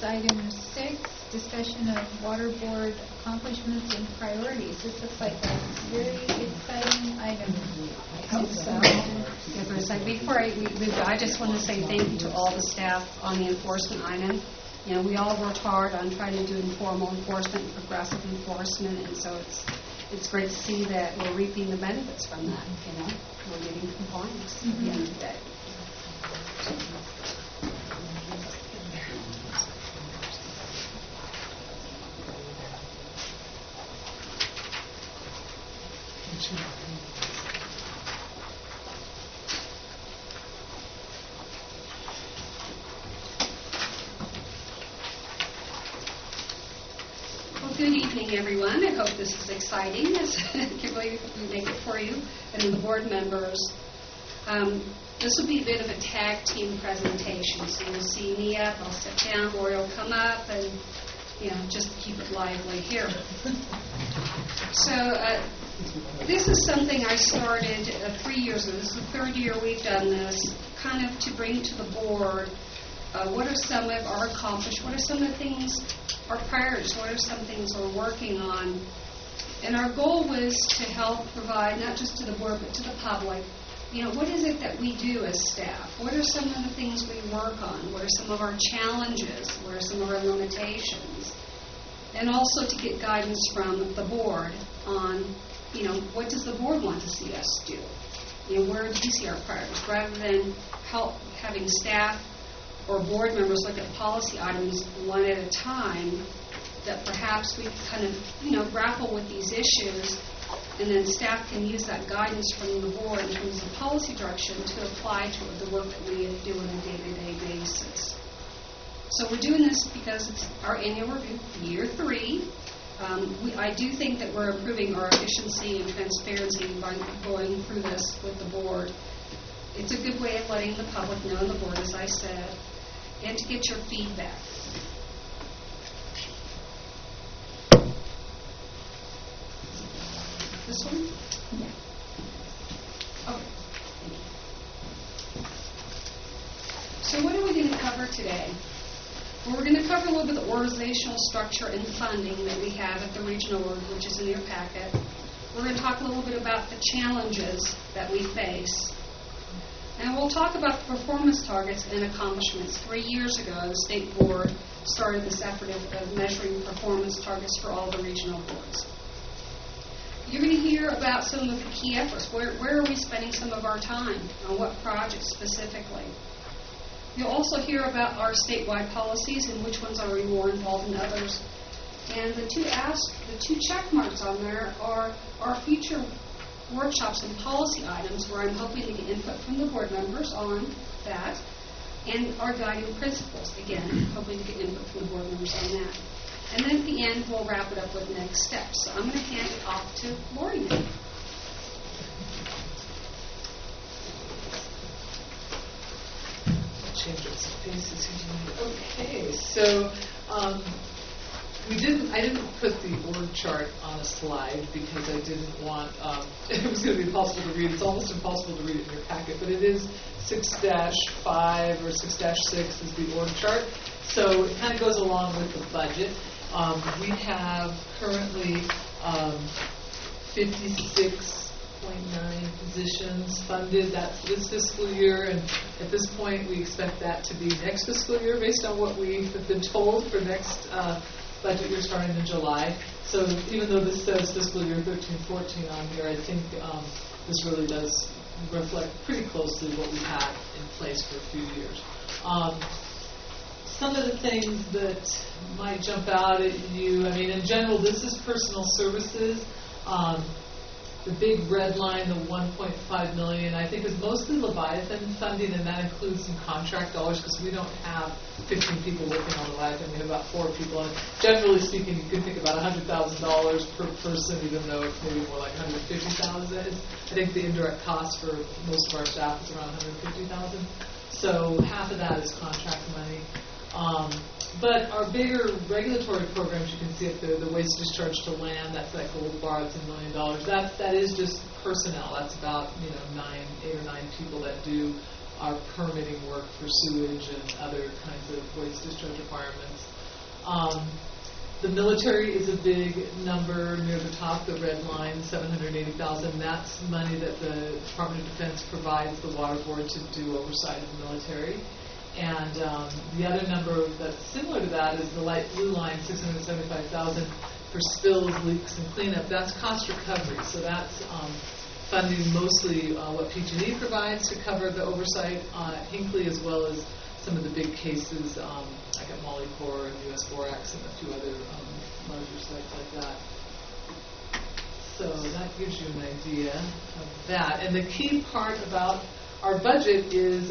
item 6, discussion of water board accomplishments and priorities. This looks like a very exciting item. I hope so. Yeah, for a second. Before I move, I just want to say thank you to all the staff on the enforcement item. You know, we all worked hard on trying to do informal enforcement and progressive enforcement, and so it's great to see that we're reaping the benefits from that. You know, we're getting compliance at the end of the day. Well, good evening, everyone. I hope this is exciting, as Kimberly will make it for you, and the board members. This will be a bit of a tag team presentation, so you'll see me up, I'll sit down, Lori will come up, and just keep it lively here. So this is something I started 3 years ago. This is the third year we've done this, kind of to bring to the board what are some of our accomplishments, what are some of the things, our priorities, what are some things we're working on. And our goal was to help provide, not just to the board, but to the public, what is it that we do as staff? What are some of the things we work on? What are some of our challenges? What are some of our limitations? And also to get guidance from the board on, what does the board want to see us do? Where do you see our priorities? Rather than having staff or board members look at policy items one at a time, that perhaps we kind of, grapple with these issues, and then staff can use that guidance from the board in terms of policy direction to apply to the work that we do on a day-to-day basis. So we're doing this because it's our annual review, year 3. I do think that we're improving our efficiency and transparency by going through this with the board. It's a good way of letting the public know, and the board, as I said, and to get your feedback. This one? Yeah. Okay. So what are we going to cover today? Well, we're going to cover a little bit of the organizational structure and funding that we have at the regional org, which is in your packet. We're going to talk a little bit about the challenges that we face. And we'll talk about the performance targets and accomplishments. 3 years ago, the state board started this effort of measuring performance targets for all the regional boards. You're going to hear about some of the key efforts. Where are we spending some of our time? On what projects specifically? You'll also hear about our statewide policies and which ones are we more involved in others. And the two check marks on there are our future workshops and policy items where I'm hoping to get input from the board members on that, and our guiding principles, again, hoping to get input from the board members on that. And then at the end, we'll wrap it up with next steps. So I'm going to hand it off to Lori now. Changes faces here. Okay, so I didn't put the org chart on a slide because I didn't want it was going to be impossible to read. It's almost impossible to read it in your packet, but it is 6-5 or 6-6 is the org chart. So it kind of goes along with the budget. We have currently 56.9 positions funded. That's this fiscal year, and at this point we expect that to be next fiscal year based on what we have been told for next budget year starting in July. So even though this says fiscal year 13-14 on here, I think this really does reflect pretty closely what we've had in place for a few years. Some of the things that might jump out at you, in general, this is personal services. The big red line, the $1.5 million, I think is mostly Leviathan funding, and that includes some contract dollars because we don't have 15 people working on Leviathan. We have about 4 people. And generally speaking, you could think about $100,000 per person, even though it's maybe more like $150,000. I think the indirect cost for most of our staff is around $150,000. So half of that is contract money. But our bigger regulatory programs, you can see up there, the waste discharge to land, that's that gold bar, it's $1 million. That is just personnel. That's about 8 or 9 people that do our permitting work for sewage and other kinds of waste discharge requirements. The military is a big number near the top, the red line, $780,000. That's money that the Department of Defense provides the water board to do oversight of the military. And the other number that's similar to that is the light blue line, $675,000 for spills, leaks, and cleanup. That's cost recovery. So that's funding mostly what PG&E provides to cover the oversight at Hinckley, as well as some of the big cases like at Molycorp and US Borax and a few other larger sites like that. So that gives you an idea of that. And the key part about our budget is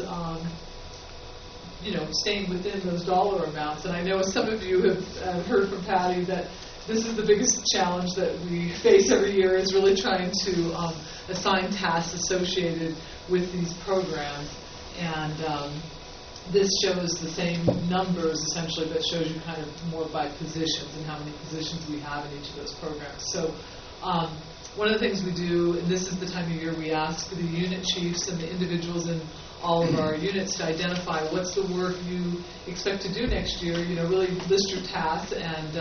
staying within those dollar amounts. And I know some of you have heard from Patty that this is the biggest challenge that we face every year, is really trying to assign tasks associated with these programs. And this shows the same numbers, essentially, but shows you kind of more by positions and how many positions we have in each of those programs. So one of the things we do, and this is the time of year we ask the unit chiefs and the individuals in all of our units to identify what's the work you expect to do next year. Really list your tasks, and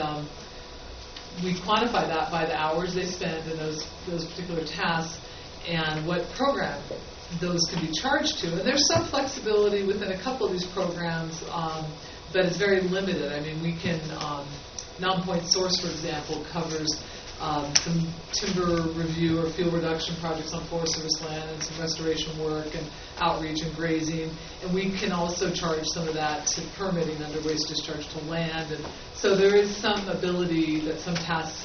we quantify that by the hours they spend in those particular tasks and what program those can be charged to. And there's some flexibility within a couple of these programs, but it's very limited. I mean, we can, Non-Point Source, for example, covers some timber review or fuel reduction projects on Forest Service land and some restoration work and outreach and grazing. And we can also charge some of that to permitting under waste discharge to land. And so there is some ability that some tasks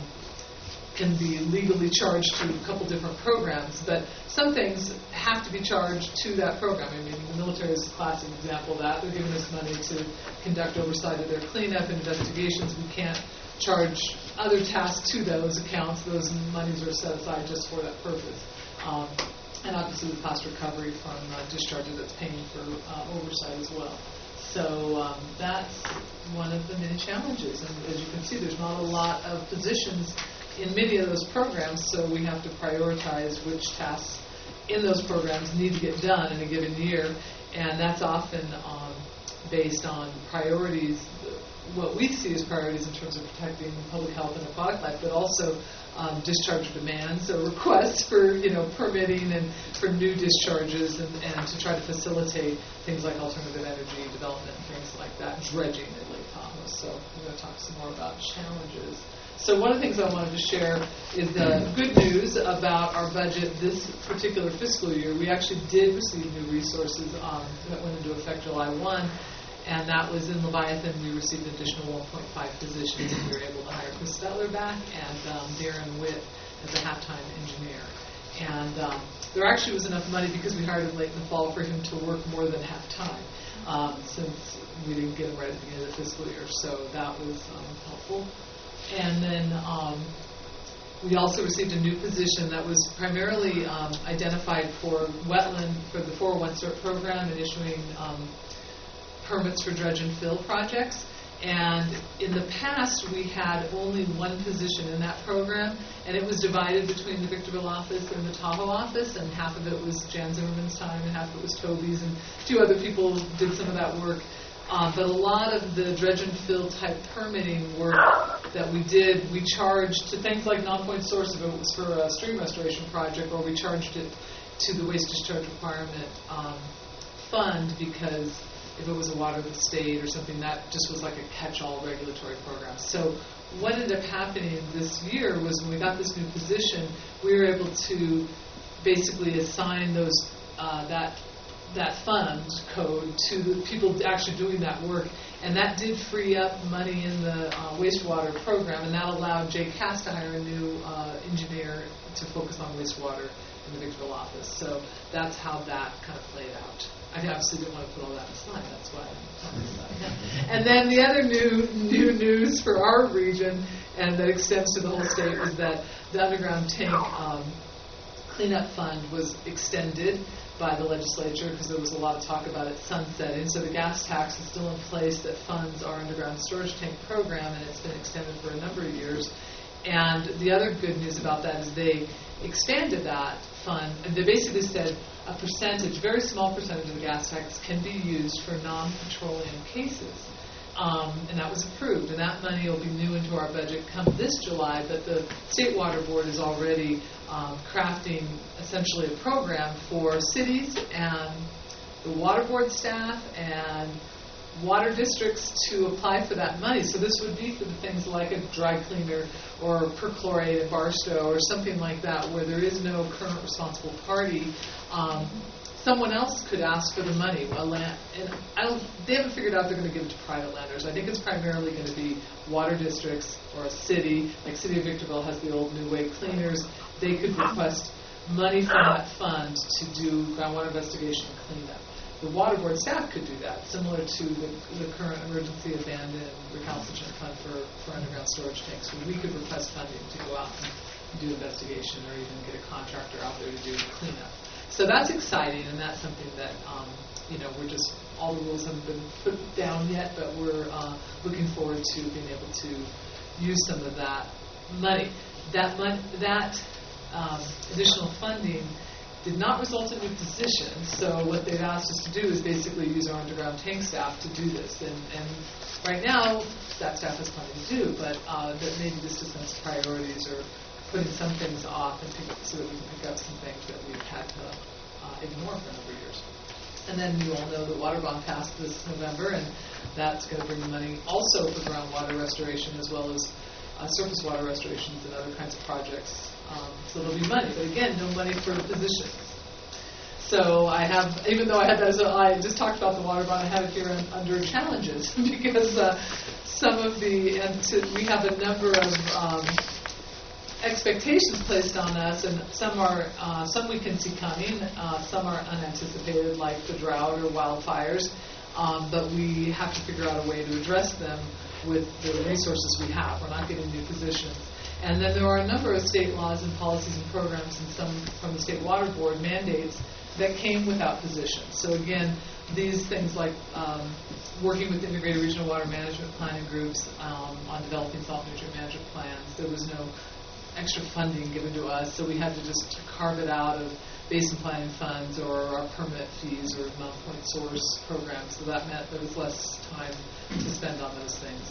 can be legally charged to a couple different programs, but some things have to be charged to that program. I mean, the military is a classic example of that. They're giving us money to conduct oversight of their cleanup and investigations. We can't charge other tasks to those accounts. Those monies are set aside just for that purpose. And obviously the cost recovery from discharges that's paying for oversight as well. So that's one of the many challenges. And as you can see, there's not a lot of positions in many of those programs, so we have to prioritize which tasks in those programs need to get done in a given year, and that's often based on priorities, what we see as priorities in terms of protecting public health and aquatic life, but also discharge demands, so requests for permitting and for new discharges, and to try to facilitate things like alternative energy development and things like that, dredging at Lake Tahoe. So we're going to talk some more about challenges. So one of the things I wanted to share is the good news about our budget this particular fiscal year. We actually did receive new resources that went into effect July 1, and that was in Leviathan. We received an additional 1.5 positions, and we were able to hire Chris Stetler back and Darren Witt as a half-time engineer. And there actually was enough money because we hired him late in the fall for him to work more than half-time, since we didn't get him right at the beginning of the fiscal year. So that was helpful. And then we also received a new position that was primarily identified for wetland, for the 401 CERT program, and issuing permits for dredge and fill projects. And in the past, we had only one position in that program, and it was divided between the Victorville office and the Tahoe office, and half of it was Jan Zimmerman's time, and half of it was Toby's, and a few other people did some of that work. But a lot of the dredge and fill type permitting work that we did, we charged to things like Non-Point Source if it was for a stream restoration project, or we charged it to the waste discharge requirement fund, because if it was a water of the state or something, that just was like a catch-all regulatory program. So what ended up happening this year was when we got this new position, we were able to basically assign those that fund code to the people actually doing that work, and that did free up money in the wastewater program, and that allowed Jay Cass to hire a new engineer to focus on wastewater in the Victorville office. So that's how that kind of played out. I obviously didn't want to put all that in the slide, that's why I'm talking about it now. And then the other new news for our region, and that extends to the whole state, was that the underground tank cleanup fund was extended by the legislature, because there was a lot of talk about it sunsetting. So the gas tax is still in place that funds our underground storage tank program, and it's been extended for a number of years. And the other good news about that is they expanded that fund, and they basically said a percentage, very small percentage of the gas tax can be used for non-petroleum cases. and that was approved. And that money will be new into our budget come this July, but the State Water Board is already crafting essentially a program for cities and the water board staff and water districts to apply for that money. So this would be for the things like a dry cleaner or perchlorate at Barstow or something like that, where there is no current responsible party. Someone else could ask for the money. They haven't figured out they're going to give it to private lenders. I think it's primarily going to be water districts or a city, like City of Victorville has the old New Wave cleaners. They could request money from that fund to do groundwater investigation and cleanup. The water board staff could do that, similar to the current emergency abandoned recalcitrant fund for underground storage tanks, where we could request funding to go out and do investigation or even get a contractor out there to do cleanup. So that's exciting, and that's something that we're just, all the rules haven't been put down yet, but we're looking forward to being able to use some of that money. That additional funding did not result in new positions, so what they've asked us to do is basically use our underground tank staff to do this. And right now, that staff has plenty to do, but that maybe this just has priorities or putting some things off and so that we can pick up some things that we've had to ignore for a number of years. And then you all know the water bond passed this November, and that's going to bring the money also for groundwater restoration as well as surface water restorations and other kinds of projects. So there'll be money, but again, no money for positions. So I have, even though I had that, I just talked about the water bond, I have it here under challenges because some of we have a number of expectations placed on us, and some we can see coming, some are unanticipated, like the drought or wildfires, but we have to figure out a way to address them with the resources we have. We're not getting new positions. And then there are a number of state laws and policies and programs, and some from the State Water Board mandates that came without positions. So again, these things like working with integrated regional water management planning groups on developing salt nutrient management plans, there was no extra funding given to us, so we had to just carve it out of basin planning funds or our permit fees or non-point source programs. So that meant there was less time to spend on those things.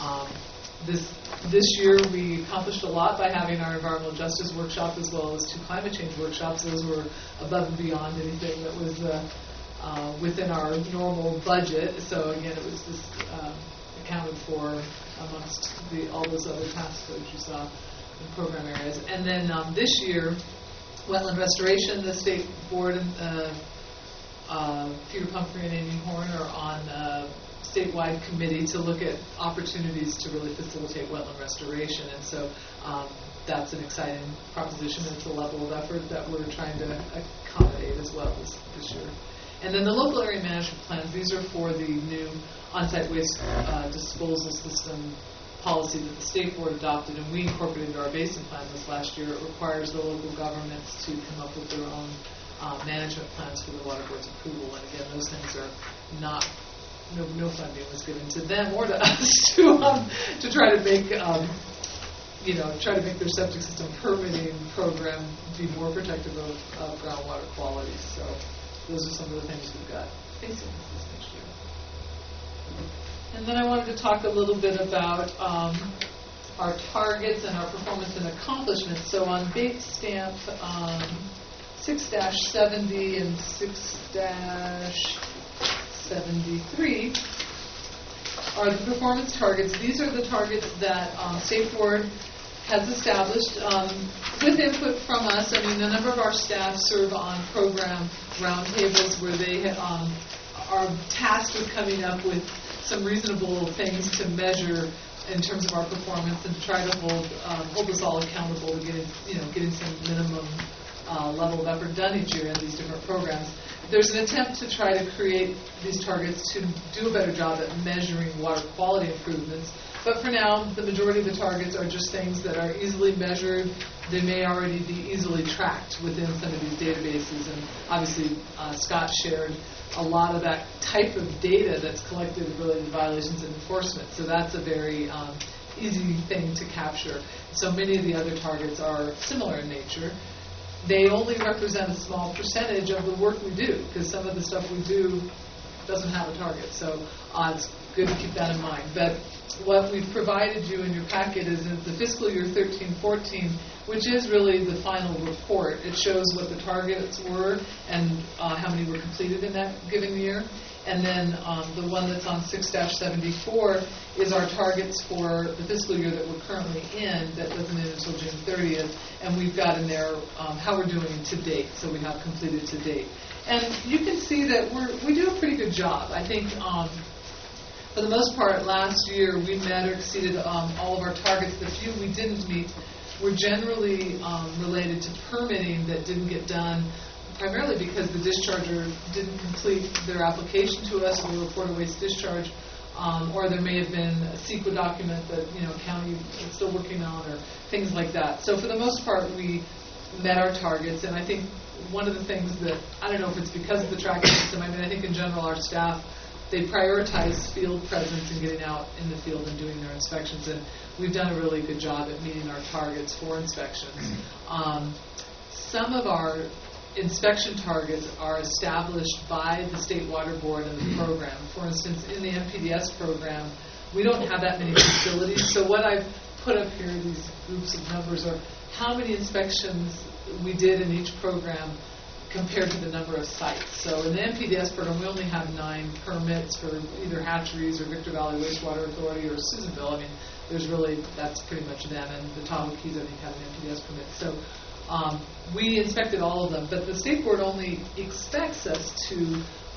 This year we accomplished a lot by having our environmental justice workshop as well as 2 climate change workshops. Those were above and beyond anything that was within our normal budget. So again, it was just accounted for amongst all those other tasks that you saw in program areas. And then this year, wetland restoration, the state board, Peter Pumphrey and Amy Horn are on a statewide committee to look at opportunities to really facilitate wetland restoration. And so that's an exciting proposition. It's a level of effort that we're trying to accommodate as well this year. And then the local area management plans, these are for the new on-site waste disposal system policy that the state board adopted, and we incorporated into our basin plan this last year. It requires the local governments to come up with their own management plans for the water board's approval. And again, those things are not, no funding was given to them or to us to try to make their septic system permitting program be more protective of groundwater quality. So those are some of the things we've got facing us this next year. And then I wanted to talk a little bit about our targets and our performance and accomplishments. So on base stamp 6-70 and 6-73 are the performance targets. These are the targets that State Board has established with input from us. I mean, a number of our staff serve on program roundtables where they are tasked with coming up with some reasonable things to measure in terms of our performance and to try to hold us all accountable to getting some minimum level of effort done each year in these different programs. There's an attempt to try to create these targets to do a better job at measuring water quality improvements. But for now, the majority of the targets are just things that are easily measured. They may already be easily tracked within some of these databases. And obviously, Scott shared a lot of that type of data that's collected related to violations and enforcement. So that's a very easy thing to capture. So many of the other targets are similar in nature. They only represent a small percentage of the work we do, because some of the stuff we do doesn't have a target. So it's good to keep that in mind. But what we've provided you in your packet is the fiscal year 13-14, which is really the final report. It shows what the targets were and how many were completed in that given year. And then the one that's on 6-74 is our targets for the fiscal year that we're currently in, that doesn't end until June 30th. And we've got in there how we're doing to date, so we have completed to date. And you can see that we do a pretty good job. I think for the most part, last year we met or exceeded all of our targets. The few we didn't meet were generally related to permitting that didn't get done, primarily because the discharger didn't complete their application to us, or we report a waste discharge, or there may have been a CEQA document that county is still working on, or things like that. So for the most part, we met our targets, and I think one of the things that, I don't know if it's because of the tracking system, I mean, I think in general our staff, they prioritize field presence and getting out in the field and doing their inspections, and we've done a really good job at meeting our targets for inspections. Some of our inspection targets are established by the State Water Board and the program. For instance, in the MPDS program, we don't have that many facilities, so what I've put up here, these groups of numbers, are how many inspections we did in each program compared to the number of sites. So in the MPDS program, we only have 9 permits for either hatcheries or Victor Valley Wastewater Authority or Susanville. I mean, that's pretty much them, and the Tahoe Keys, I think, have an MPDS permit. So we inspected all of them, but the State Board only expects us to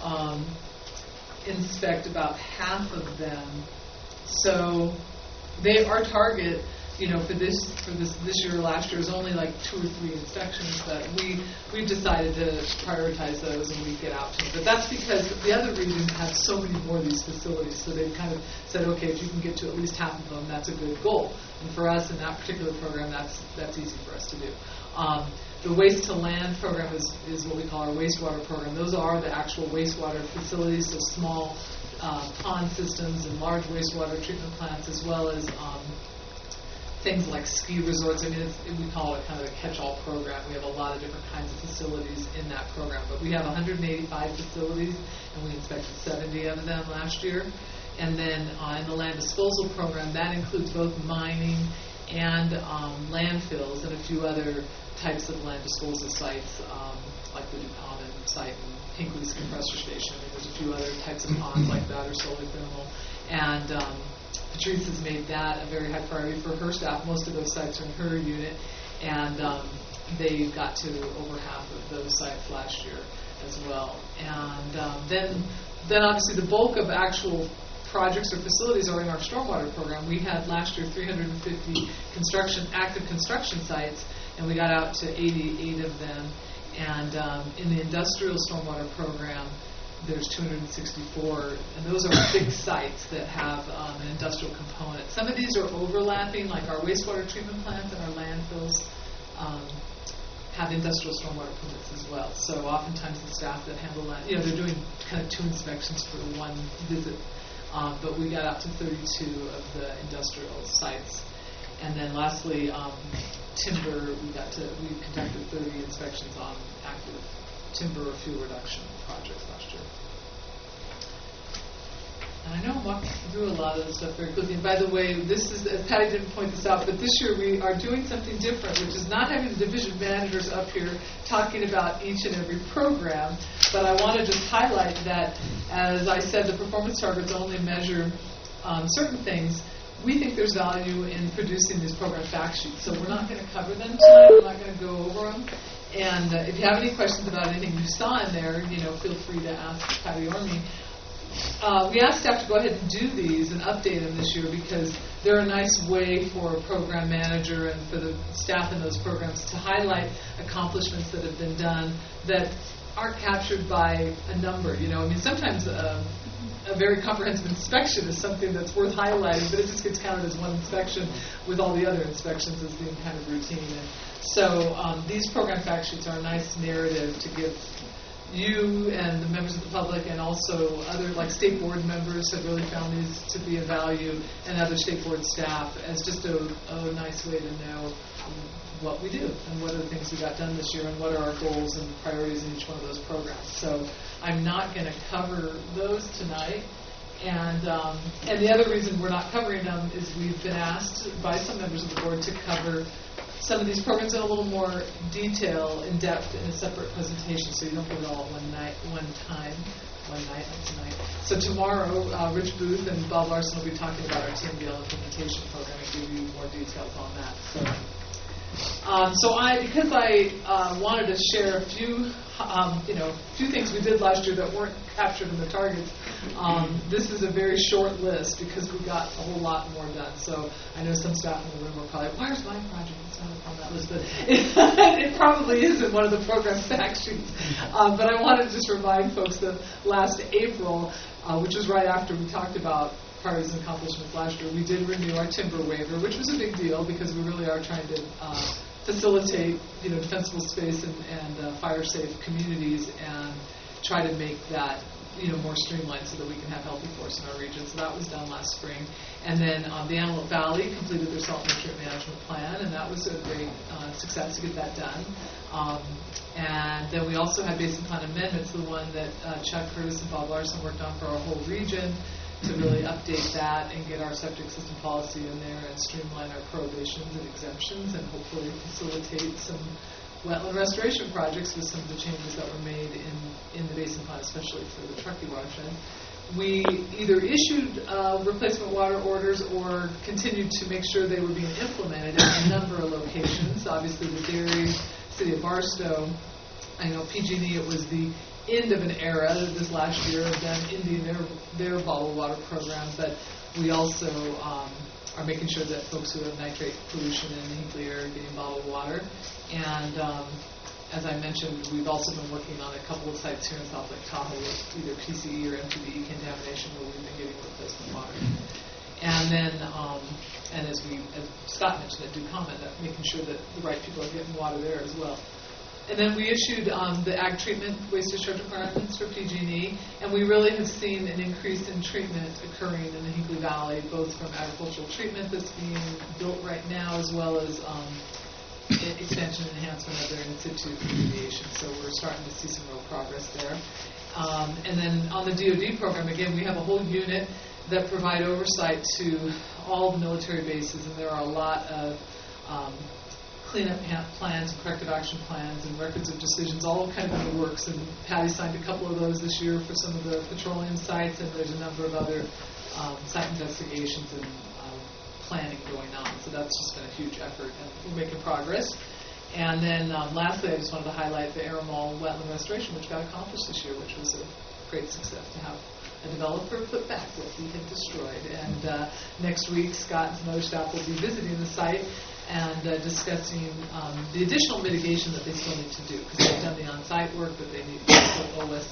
inspect about half of them. So our target, for this year or last year is only like 2 or 3 inspections, but we've decided to prioritize those and we get out to them. But that's because the other regions have so many more of these facilities, so they've kind of said, okay, if you can get to at least half of them, that's a good goal. And for us in that particular program, that's easy for us to do. The waste to land program is what we call our wastewater program. Those are the actual wastewater facilities, so small pond systems and large wastewater treatment plants, as well as things like ski resorts. I mean, we call it kind of a catch-all program. We have a lot of different kinds of facilities in that program. But we have 185 facilities, and we inspected 70 of them last year. And then in the land disposal program, that includes both mining and landfills and a few other types of land disposal sites, like the New Common site and Hinkley's compressor station. I mean, there's a few other types of ponds like that, or solar thermal. And Patrice has made that a very high priority for her staff. Most of those sites are in her unit, and they got to over half of those sites last year as well. And then obviously the bulk of actual projects or facilities are in our stormwater program. We had last year 350 active construction sites, and we got out to 88 of them. And in the industrial stormwater program, there's 264, and those are big sites that have an industrial component. Some of these are overlapping, like our wastewater treatment plants and our landfills have industrial stormwater permits as well. So oftentimes the staff that handle that, they're doing kind of 2 inspections for one visit. But we got out to 32 of the industrial sites. And then lastly, timber, we conducted 30 inspections on active timber fuel reduction projects last year. And I know I'm walking through a lot of this stuff very quickly. And by the way, Patty didn't point this out, but this year we are doing something different, which is not having the division managers up here talking about each and every program. But I want to just highlight that, as I said, the performance targets only measure certain things. We think there's value in producing these program fact sheets. So we're not going to cover them tonight. We're not going to go over them. And if you have any questions about anything you saw in there, feel free to ask Patty or me. We asked staff to go ahead and do these and update them this year because they're a nice way for a program manager and for the staff in those programs to highlight accomplishments that have been done that aren't captured by a number. Sometimes a very comprehensive inspection is something that's worth highlighting, but it just gets counted as one inspection with all the other inspections as being kind of routine. And so these program fact sheets are a nice narrative to give you and the members of the public, and also other state board members have really found these to be of value, and other state board staff, as just a nice way to know what we do and what are the things we got done this year and what are our goals and priorities in each one of those programs. So I'm not going to cover those tonight. And the other reason we're not covering them is we've been asked by some members of the board to cover some of these programs in a little more detail, in depth, in a separate presentation, so you don't get it all at one night, tonight. So tomorrow, Rich Booth and Bob Larson will be talking about our TMDL implementation program and give you more details on that. Because I wanted to share a few things we did last year that weren't captured in the targets. This is a very short list because we got a whole lot more done. So I know some staff in the room are probably, where's my project? It's not on that list, but it probably is in one of the program fact sheets. But I wanted to just remind folks that last April, which was right after we talked about priorities and accomplishments last year, we did renew our timber waiver, which was a big deal because we really are trying to facilitate, defensible space and fire-safe communities, and try to make that, more streamlined so that we can have healthy forests in our region. So that was done last spring. And then the Antelope Valley completed their salt nutrient management plan, and that was a great success to get that done. And then we also had basin plan amendments, the one that Chuck Curtis and Bob Larson worked on for our whole region, to really update that and get our septic system policy in there and streamline our prohibitions and exemptions and hopefully facilitate some wetland restoration projects with some of the changes that were made in the basin plan, especially for the Truckee watershed. We either issued replacement water orders or continued to make sure they were being implemented in a number of locations. Obviously, the Dairy, City of Barstow, I know PG&E, it was the end of an era this last year of them ending their bottled water program, but we also are making sure that folks who have nitrate pollution in the Hinkley area are getting bottled water. And as I mentioned, we've also been working on a couple of sites here in South Lake Tahoe with either PCE or MTBE contamination where we've been getting replacement water. And then, and as Scott mentioned, I do comment that making sure that the right people are getting water there as well. And then we issued the ag treatment waste discharge requirements for PG&E, and we really have seen an increase in treatment occurring in the Hinkley Valley, both from agricultural treatment that's being built right now, as well as expansion and enhancement of their in-situ remediation. So we're starting to see some real progress there. And then on the DoD program, again, we have a whole unit that provide oversight to all the military bases, and there are a lot of cleanup plans and corrective action plans and records of decisions, all kind of in the works. And Patty signed a couple of those this year for some of the petroleum sites, and there's a number of other site investigations and planning going on. So that's just been a huge effort, and we're making progress. And then lastly, I just wanted to highlight the Aramall wetland restoration, which got accomplished this year, which was a great success to have a developer put back what he had destroyed. And next week, Scott and some other staff will be visiting the site and discussing the additional mitigation that they still need to do, because they've done the on-site work, but they need to also OS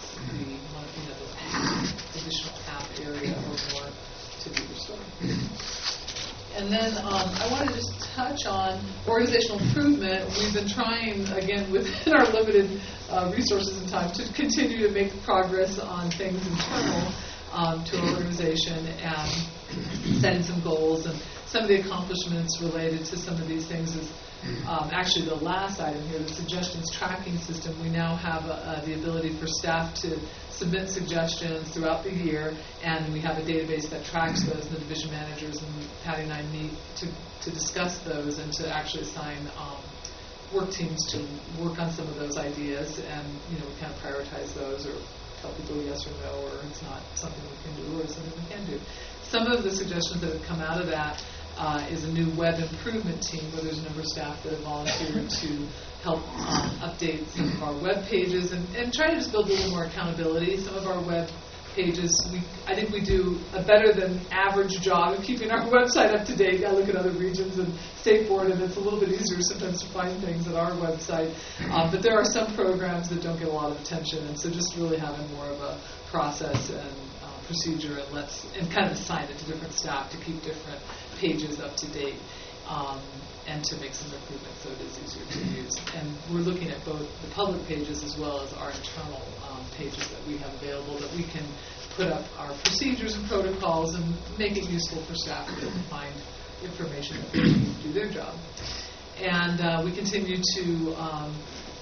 the additional half area or more to be restored. And then I want to just touch on organizational improvement. We've been trying, again, within our limited resources and time, to continue to make progress on things internal to our organization and setting some goals. And some of the accomplishments related to some of these things is actually the last item here, the suggestions tracking system. We now have the ability for staff to submit suggestions throughout the year, and we have a database that tracks those. The division managers and Patty and I meet to discuss those and to actually assign work teams to work on some of those ideas, and we kind of prioritize those or tell people yes or no, or it's not something we can do or something we can do. Some of the suggestions that have come out of that is a new web improvement team where there's a number of staff that have volunteered to help update some of our web pages and try to just build a little more accountability. Some of our web pages, I think we do a better than average job of keeping our website up to date. I look at other regions and State Board, and it's a little bit easier sometimes to find things at our website. But there are some programs that don't get a lot of attention, and so just really having more of a process and procedure and kind of assign it to different staff to keep different pages up to date and to make some improvements so it is easier to use. And we're looking at both the public pages as well as our internal pages that we have available, that we can put up our procedures and protocols and make it useful for staff to find information that they need to do their job. And we continue to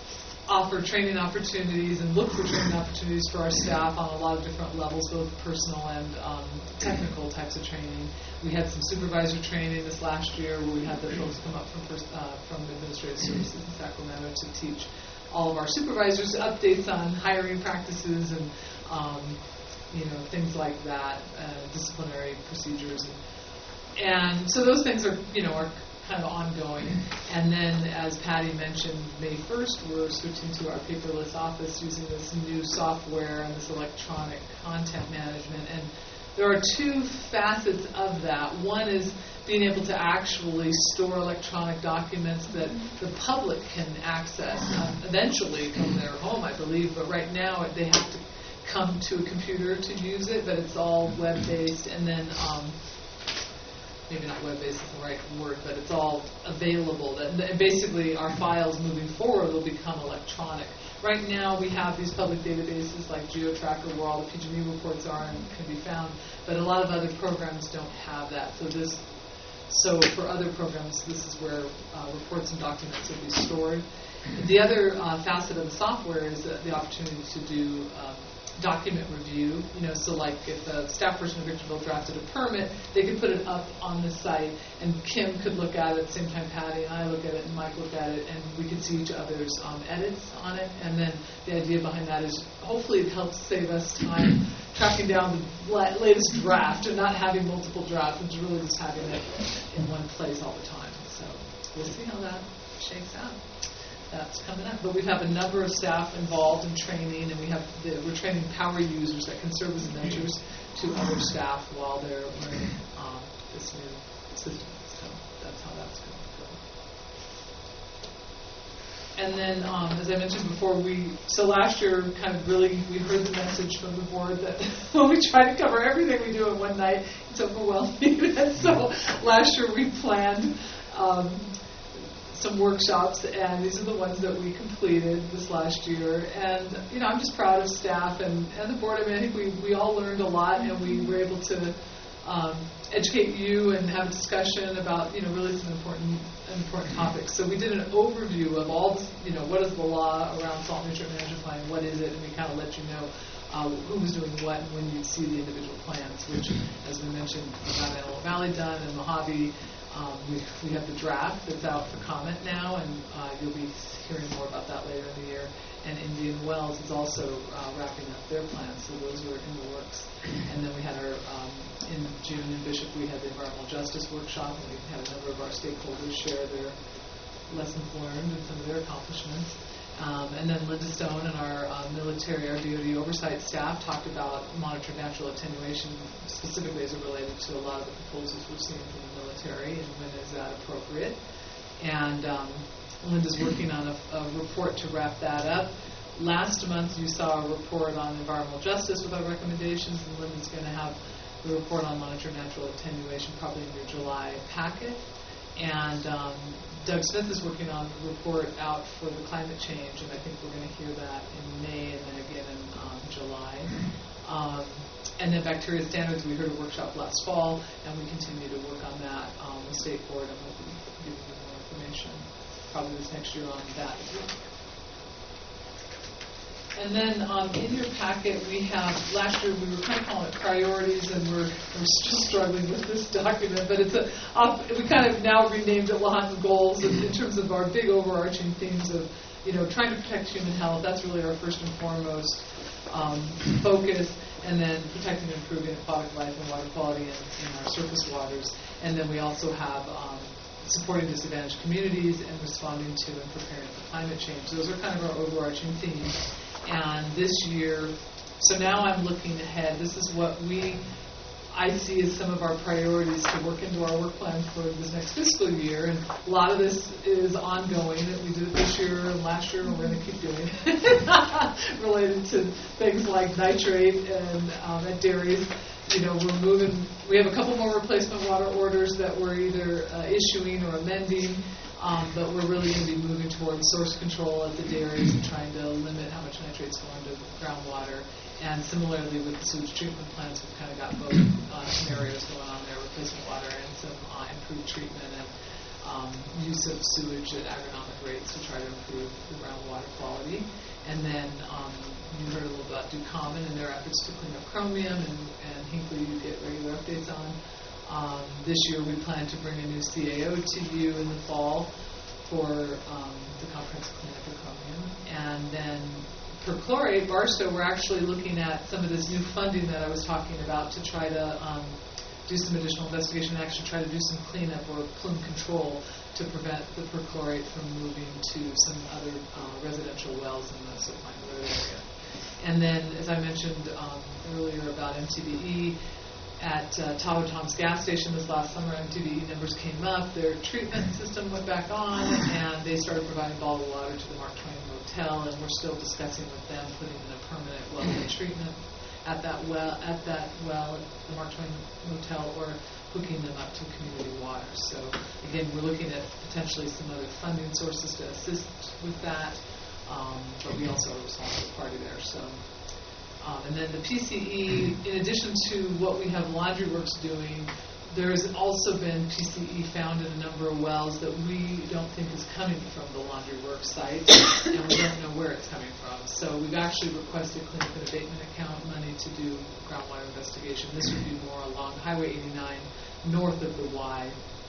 offer training opportunities and look for training opportunities for our staff on a lot of different levels, both personal and technical types of training. We had some supervisor training this last year where we had the folks come up from Administrative Services in Sacramento to teach all of our supervisors updates on hiring practices and things like that, disciplinary procedures, and so those things are kind of ongoing. And then, as Patty mentioned, May 1st, we're switching to our paperless office using this new software and this electronic content management. And there are two facets of that. One is being able to actually store electronic documents that the public can access eventually from their home, I believe. But right now, they have to come to a computer to use it, but it's all web-based. And then maybe not web-based is the right word, but it's all available. And basically, our files moving forward will become electronic. Right now, we have these public databases like GeoTracker where all the PG&E reports are and can be found, but a lot of other programs don't have that. So for other programs, this is where reports and documents will be stored. The other facet of the software is the opportunity to do document review. So like if a staff person in Victorville drafted a permit, they could put it up on the site, and Kim could look at it at the same time Patty and I look at it, and Mike look at it, and we could see each other's edits on it. And then the idea behind that is hopefully it helps save us time tracking down the latest draft and not having multiple drafts, and really just having it in one place all the time. So we'll see how that shakes out. That's coming up. But we have a number of staff involved in training, and we're training power users that can serve as mentors to other staff while they're learning this new system. So that's how that's going to go. And then, as I mentioned before, last year we heard the message from the board that when we try to cover everything we do in one night, it's overwhelming. And so last year we planned some workshops, and these are the ones that we completed this last year. And I'm just proud of staff and the board. I think we all learned a lot, and we were able to educate you and have a discussion about really some important topics. So we did an overview of all what is the law around salt nutrient management plan, what is it, and we kind of let you know who was doing what and when you'd see the individual plans, which, as we mentioned, we got Antelope Valley done, and Mojave. We have the draft that's out for comment now, and you'll be hearing more about that later in the year. And Indian Wells is also wrapping up their plans, so those are in the works. And then we had in June in Bishop, we had the environmental justice workshop, and we had a number of our stakeholders share their lessons learned and some of their accomplishments. And then Linda Stone and our military, our DoD oversight staff talked about monitored natural attenuation, specifically as it related to a lot of the proposals we're seeing from the military, and when is that appropriate. And Linda's working on a report to wrap that up. Last month you saw a report on environmental justice with our recommendations, and Linda's going to have the report on monitored natural attenuation probably in your July packet. And Doug Smith is working on a report out for the climate change, and I think we're going to hear that in May and then again in July. And then bacteria standards, we heard a workshop last fall, and we continue to work on that with State Board, and we'll be giving you more information probably this next year on that as well. And then in your packet, we have, last year we were kind of calling it priorities, and we're just struggling with this document, but it's we kind of now renamed it Lahontan Goals in terms of our big overarching themes of, trying to protect human health. That's really our first and foremost focus, and then protecting and improving aquatic life and water quality in our surface waters. And then we also have supporting disadvantaged communities and responding to and preparing for climate change. Those are kind of our overarching themes. And this year, so now I'm looking ahead. This is what I see as some of our priorities to work into our work plan for this next fiscal year. And a lot of this is ongoing. We did it this year and last year, and we're going to keep doing it related to things like nitrate and at dairies. We're moving. We have a couple more replacement water orders that we're either issuing or amending. But we're really going to be moving toward source control at the dairies and trying to limit how much nitrate's going to groundwater. And similarly with the sewage treatment plants, we've kind of got both scenarios going on there, replacement water and some improved treatment and use of sewage at agronomic rates to try to improve the groundwater quality. And then you heard a little about Ducommon and their efforts to clean up chromium, and Hinkley you get regular updates on. This year we plan to bring a new CAO to you in the fall for the comprehensive cleanup of chromium. And then perchlorate, Barstow, we're actually looking at some of this new funding that I was talking about to try to do some additional investigation and actually try to do some cleanup or plume control to prevent the perchlorate from moving to some other residential wells in the Supine Road area. And then, as I mentioned earlier about MTBE, at Tahoe Tom's gas station this last summer, MTBE numbers came up, their treatment system went back on, and they started providing bottled water to the Mark Twain Motel, and we're still discussing with them putting in a permanent well of treatment at that well, at the Mark Twain Motel, or hooking them up to community water. So again, we're looking at potentially some other funding sources to assist with that, but we also are a responsible party there. So. And then the PCE, in addition to what we have Laundry Works doing, there's also been PCE found in a number of wells that we don't think is coming from the Laundry Works site, and we don't know where it's coming from. So we've actually requested cleanup and abatement account money to do groundwater investigation. This would be more along Highway 89, north of the Y,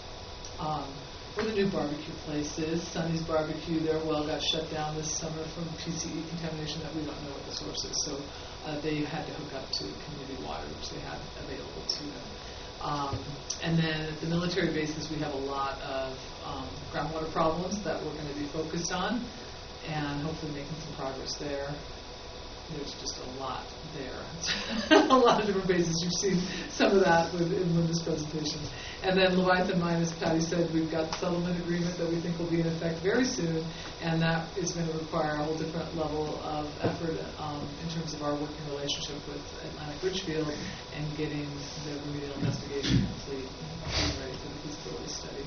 where the new barbecue place is. Sonny's Barbecue, their well got shut down this summer from PCE contamination that we don't know what the source is. So they had to hook up to community water, which they had available to them. And then at the military bases, we have a lot of groundwater problems that we're going to be focused on, and hopefully making some progress there. There's just a lot there. A lot of different bases. You've seen some of that in Linda's presentation. And then Leviathan Mine, as Patty said, we've got the settlement agreement that we think will be in effect very soon, and that is going to require a whole different level of effort in terms of our working relationship with Atlantic Richfield and getting the remedial investigation complete and being ready for the feasibility study.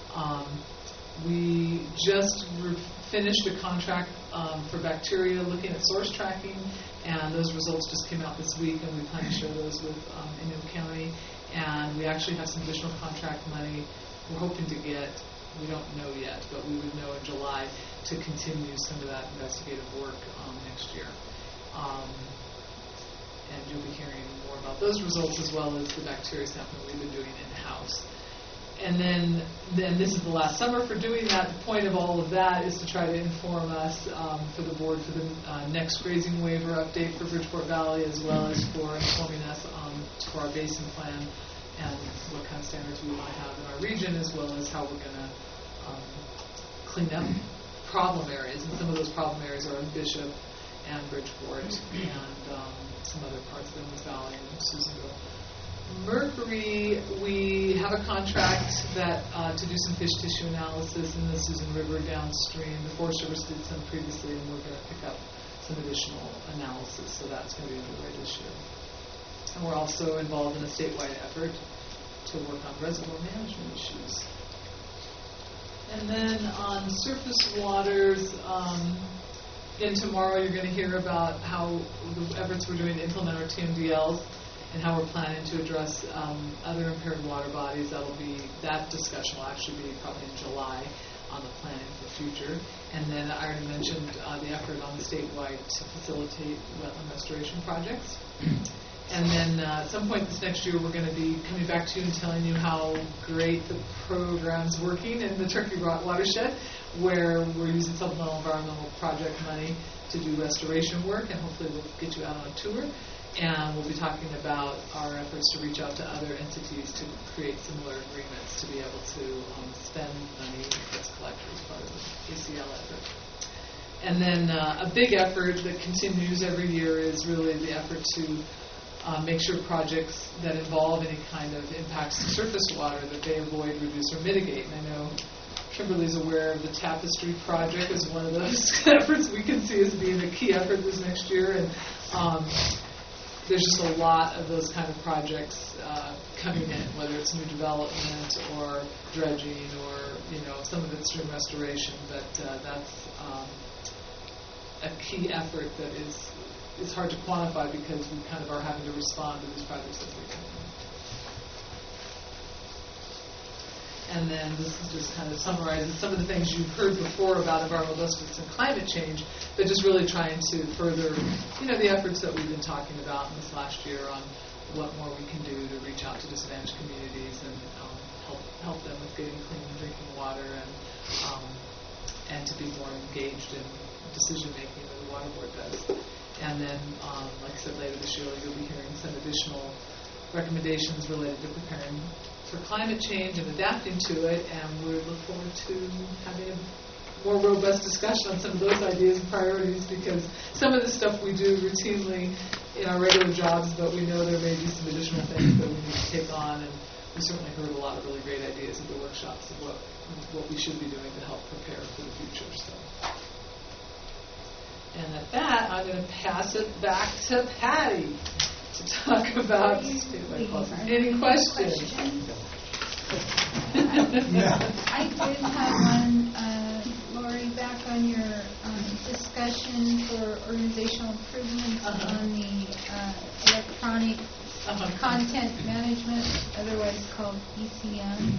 We just finished a contract for bacteria looking at source tracking, and those results just came out this week, and we plan to share those with Inyo County. And we actually have some additional contract money we're hoping to get, we don't know yet, but we would know in July to continue some of that investigative work next year. And you'll be hearing more about those results as well as the bacteria sampling we've been doing in-house. And then this is the last summer for doing that. The point of all of that is to try to inform us for the board for the next grazing waiver update for Bridgeport Valley, as well as for informing us for our basin plan and what kind of standards we want to have in our region, as well as how we're going to clean up problem areas. And some of those problem areas are in Bishop and Bridgeport and some other parts of the Innes Valley and Susanville. Mercury, we have a contract that to do some fish tissue analysis in the Susan River downstream. The Forest Service did some previously, and we're going to pick up some additional analysis, so that's going to be underway this year. And we're also involved in a statewide effort to work on reservoir management issues. And then on surface waters, again, tomorrow you're going to hear about how the efforts we're doing to implement our TMDLs and how we're planning to address other impaired water bodies. That discussion will actually be probably in July on the planning for the future. And then I already mentioned the effort on the statewide to facilitate wetland restoration projects. And then at some point this next year, we're going to be coming back to you and telling you how great the program's working in the Turkey Rock watershed, where we're using supplemental environmental project money to do restoration work, and hopefully we'll get you out on a tour. And we'll be talking about our efforts to reach out to other entities to create similar agreements to be able to spend money that's collected as part of the ACL effort. And then a big effort that continues every year is really the effort to make sure projects that involve any kind of impacts to surface water that they avoid, reduce, or mitigate. And I know Kimberly's aware of the Tapestry project as one of those efforts we can see as being a key effort this next year. And there's just a lot of those kind of projects coming in, whether it's new development or dredging or, some of it's stream restoration. But that's a key effort that is hard to quantify because we kind of are having to respond to these projects as they come and then this just kind of summarizes some of the things you've heard before about environmental justice and climate change, but just really trying to further, the efforts that we've been talking about in this last year on what more we can do to reach out to disadvantaged communities and help them with getting clean drinking water and to be more engaged in decision making than the water board does. And then, like I said, later this year you'll be hearing some additional recommendations related to preparing for climate change and adapting to it, and we look forward to having a more robust discussion on some of those ideas and priorities, because some of the stuff we do routinely in our regular jobs, but we know there may be some additional things that we need to take on, and we certainly heard a lot of really great ideas at the workshops of what we should be doing to help prepare for the future. So. And at that, I'm going to pass it back to Patty to talk about statewide policies. Any questions? I did have one, Lori, back on your discussion for organizational improvements on the electronic content management, otherwise called ECM.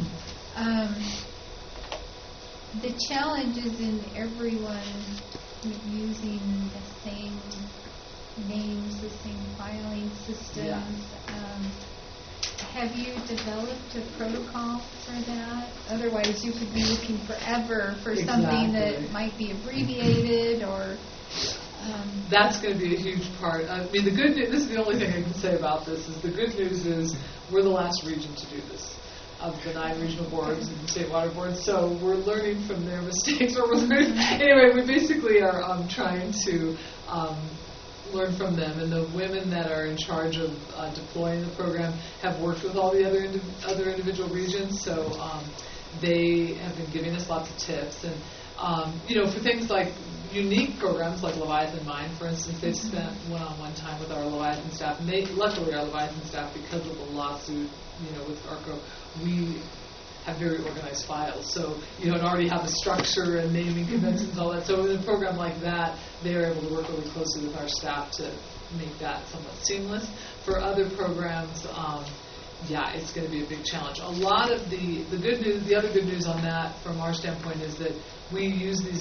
The challenge is in everyone using the same names, the same filing systems. Yeah. Have you developed a protocol for that? Otherwise, you could be looking forever for something that might be abbreviated or... That's going to be a huge part. I mean, the good news, this is the only thing I can say about this, is the good news is we're the last region to do this of the 9 regional boards and the state water boards, so we're learning from their mistakes. Anyway, we basically are trying to learn from them, and the women that are in charge of deploying the program have worked with all the other individual regions, so they have been giving us lots of tips. And for things like unique programs like Leviathan Mine, for instance, they've spent one-on-one time with our Leviathan staff, and luckily our Leviathan staff, because of the lawsuit, with ARCO, we have very organized files, so and already have a structure and naming conventions, all that. So in a program like that, they're able to work really closely with our staff to make that somewhat seamless. For other programs, it's going to be a big challenge. A lot of the good news, the other good news on that from our standpoint is that we use these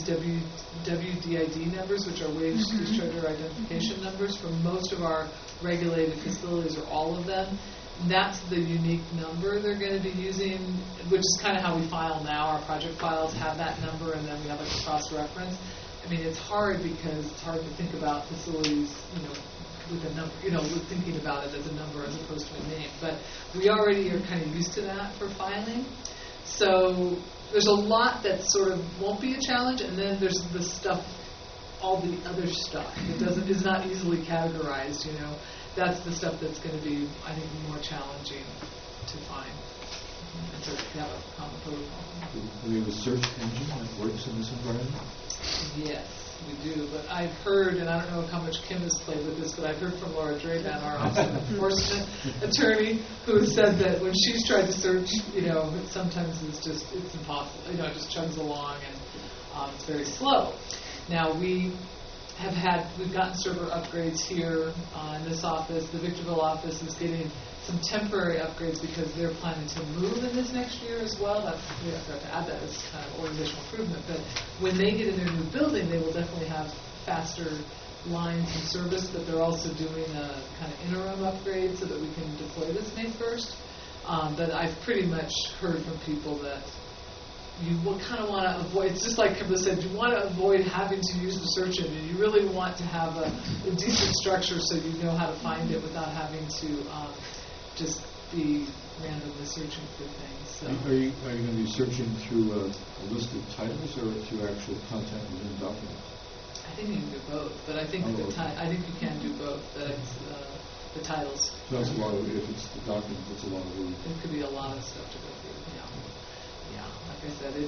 WDID numbers, which are Wage Discharger Identification numbers, for most of our regulated facilities, or all of them. That's the unique number they're going to be using, which is kind of how we file now. Our project files have that number, and then we have a cross-reference. I mean, it's hard because it's hard to think about facilities, with a number, with thinking about it as a number as opposed to a name. But we already are kind of used to that for filing. So there's a lot that sort of won't be a challenge, and then there's the stuff, all the other stuff that is not easily categorized, That's the stuff that's going to be, I think, more challenging to find and to have a common protocol. Do we have a search engine that works in this environment? Yes, we do. But I've heard, and I don't know how much Kim has played with this, but I've heard from Laura Draban, our Office of Enforcement attorney, who has said that when she's tried to search, sometimes it's impossible. It just chugs along and it's very slow. Now we've gotten server upgrades here in this office. The Victorville office is getting some temporary upgrades because they're planning to move in this next year as well. We have to add that as kind of organizational improvement. But when they get in their new building, they will definitely have faster lines and service, but they're also doing a kind of interim upgrade so that we can deploy this May 1st. But I've pretty much heard from people that you kind of want to avoid, it's just like Kimberly said, you want to avoid having to use the search engine. You really want to have a decent structure so you know how to find it without having to just be randomly searching for things. So. Are you going to be searching through a list of titles or through actual content within documents? I think you can do both, but I think I think you can do both. That it's the titles. So that's a lot of, if it's the document, it's a lot of work. It could be a lot of stuff to go through. Yeah, like I said,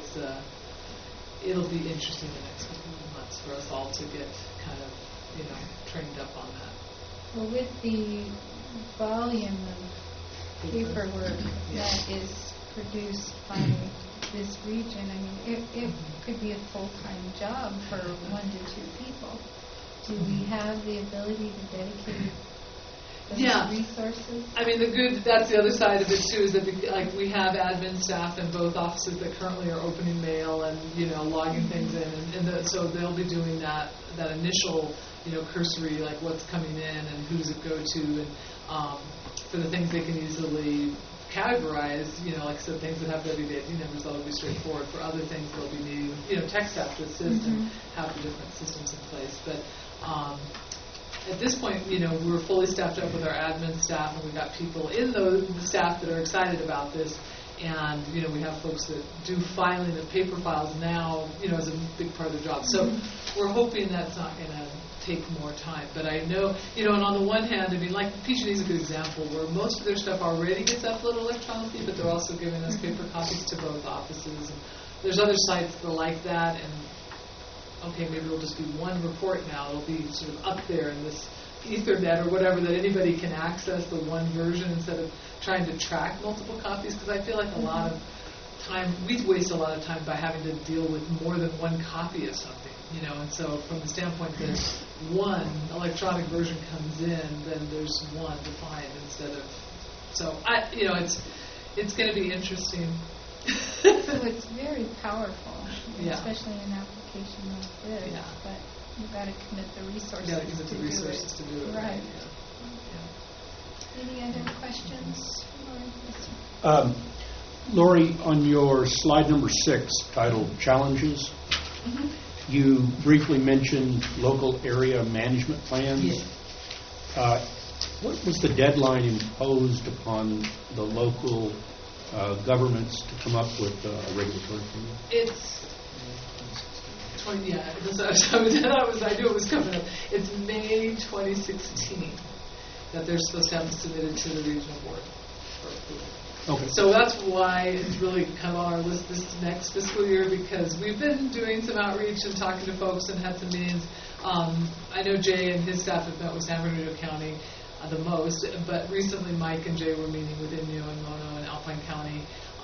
it'll be interesting the next couple of months for us all to get kind of, trained up on that. Well, with the volume of paperwork that is produced by this region, I mean, it could be a full-time job for 1 to 2 people. Do we have the ability to dedicate those Yeah. resources? I mean, that's the other side of it too, is that like we have admin staff in both offices that currently are opening mail and, logging things in. So they'll be doing that initial, cursory, like what's coming in and who's it go to. And for the things they can easily categorize, like I said, things that have WVID numbers, that'll be straightforward. For other things, they'll be needing, tech staff to assist and have the different systems in place. But at this point, we're fully staffed up with our admin staff, and we've got people in the staff that are excited about this. And, we have folks that do filing of paper files now, as a big part of their job. So we're hoping that's not going to take more time. But I know, and on the one hand, I mean, like PG&E is a good example where most of their stuff already gets uploaded electronically, but they're also giving us paper copies to both offices. And there's other sites that are like that, and okay, maybe it'll just be one report now. It'll be sort of up there in this Ethernet or whatever that anybody can access the one version instead of trying to track multiple copies, because I feel like a lot of time, we waste a lot of time by having to deal with more than one copy of something, and so from the standpoint that one electronic version comes in, then there's one to find instead of, so it's going to be interesting. So it's very powerful, Yeah. especially in an application like this. Yeah. But you've got to commit the resources. You got to give it the resources to do it. Right. Yeah. Any other questions? Lori, on your slide number 6, titled Challenges, you briefly mentioned local area management plans. Yes. What was the deadline imposed upon the local governments to come up with a regulatory framework? It's 20. Yeah, I knew it was coming up. It's May 2016 that they're supposed to have it submitted to the regional board for approval. Okay. So that's why it's really kind of on our list this next fiscal year, because we've been doing some outreach and talking to folks and had some meetings. I know Jay and his staff have met with San Bernardino County the most, but recently Mike and Jay were meeting with Inyo and Mono and Alpine County.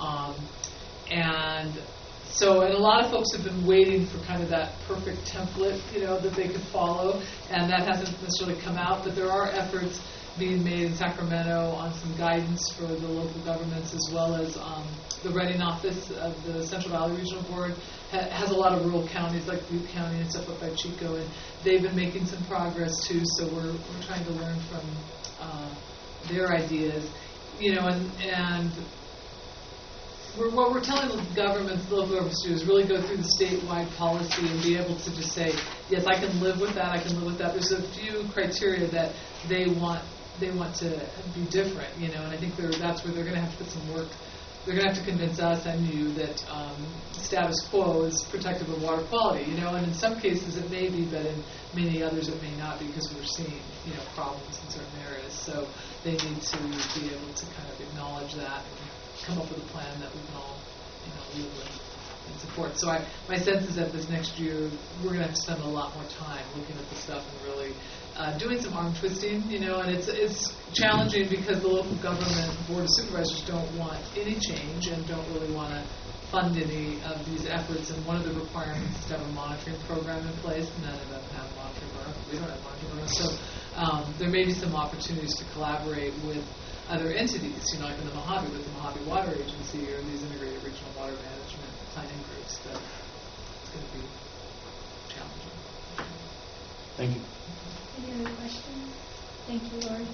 And a lot of folks have been waiting for kind of that perfect template, that they could follow, and that hasn't necessarily come out, but there are efforts being made in Sacramento on some guidance for the local governments, as well as the Reading office of the Central Valley Regional Board has a lot of rural counties like Butte County and stuff up by Chico, and they've been making some progress too. So we're trying to learn from their ideas, and what we're telling the governments, the local governments to do, is really go through the statewide policy and be able to just say, yes, I can live with that. I can live with that. There's a few criteria that they want to be different, and I think that's where they're going to have to put some work. They're going to have to convince us and you that status quo is protective of water quality, and in some cases it may be, but in many others it may not, because we're seeing, problems in certain areas. So they need to be able to kind of acknowledge that and come up with a plan that we can all, live with and support. So my sense is that this next year we're going to have to spend a lot more time looking at the stuff and really doing some arm twisting, and it's challenging because the local government board of supervisors don't want any change and don't really want to fund any of these efforts. And one of the requirements is to have a monitoring program in place. None of them have monitoring programs. We don't have monitoring programs. So there may be some opportunities to collaborate with other entities, like in the Mojave, with the Mojave Water Agency or these integrated regional water management planning groups. But it's going to be challenging. Thank you. Any other questions? Thank you, Lori.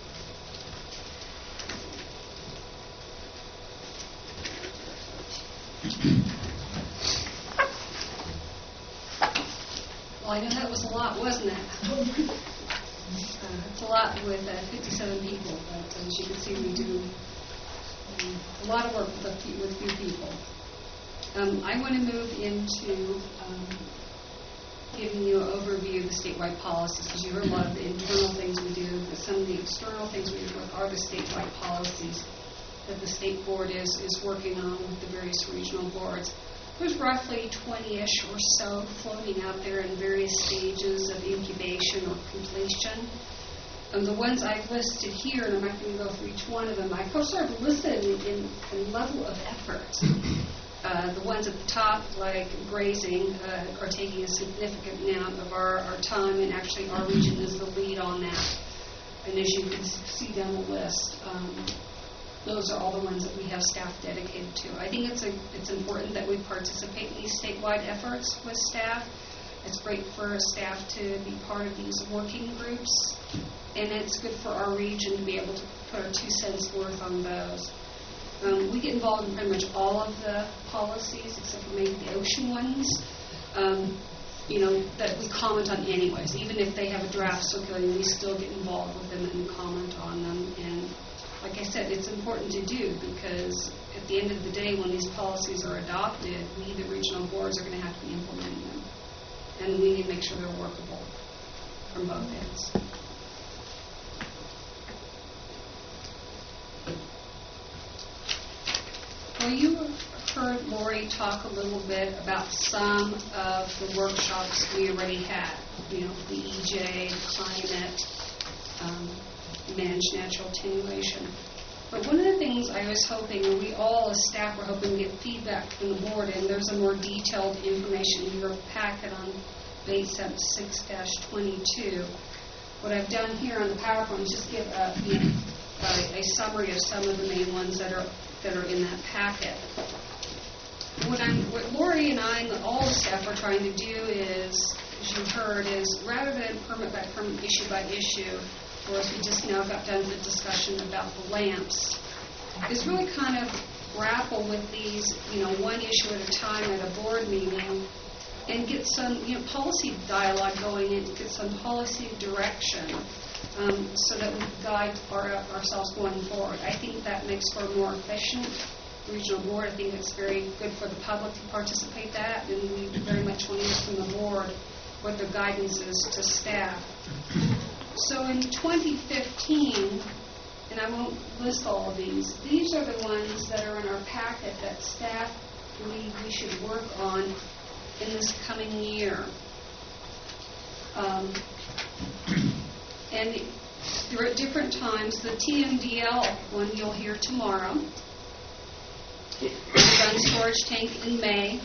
Well, I know that was a lot, wasn't it? It's a lot with 57 people, but as you can see, we do a lot of work with few people. I want to move into giving you an overview of the statewide policies, because you heard a lot of the internal things we do, but some of the external things we do are the statewide policies that the state board is working on with the various regional boards. There's roughly 20-ish or so floating out there in various stages of incubation or completion. And the ones I've listed here, and I'm not going to go through each one of them, I sort of listed in level of effort. The ones at the top, like grazing, are taking a significant amount of our time, and actually our region is the lead on that. And as you can see down the list, those are all the ones that we have staff dedicated to. I think it's important that we participate in these statewide efforts with staff. It's great for staff to be part of these working groups, and it's good for our region to be able to put our 2 cents worth on those. We get involved in pretty much all of the policies, except for maybe the ocean ones, that we comment on anyways. Even if they have a draft circulating, we still get involved with them and comment on them. And like I said, it's important to do because at the end of the day, when these policies are adopted, we, the regional boards, are going to have to be implementing them. And we need to make sure they're workable from both ends. Well, you heard Lori talk a little bit about some of the workshops we already had. The EJ, the climate, managed natural attenuation. But one of the things I was hoping, and we all as staff were hoping to get feedback from the board, and there's a more detailed information in your packet on base 6-22. What I've done here on the PowerPoint is just give a summary of some of the main ones that are in that packet. What Lori and I and all the staff are trying to do is, as you heard, is rather than permit by permit, issue by issue, or as we just now got done with the discussion about the lamps, is really kind of grapple with these, one issue at a time at a board meeting and get some, policy dialogue going and get some policy direction so that we can guide ourselves going forward. I think that makes for a more efficient regional board. I think it's very good for the public to participate in that, and we very much want to hear from the board what their guidance is to staff. So in 2015, and I won't list all of these are the ones that are in our packet that staff believe we should work on in this coming year. And they're at different times. The TMDL one you'll hear tomorrow. The gun storage tank in May.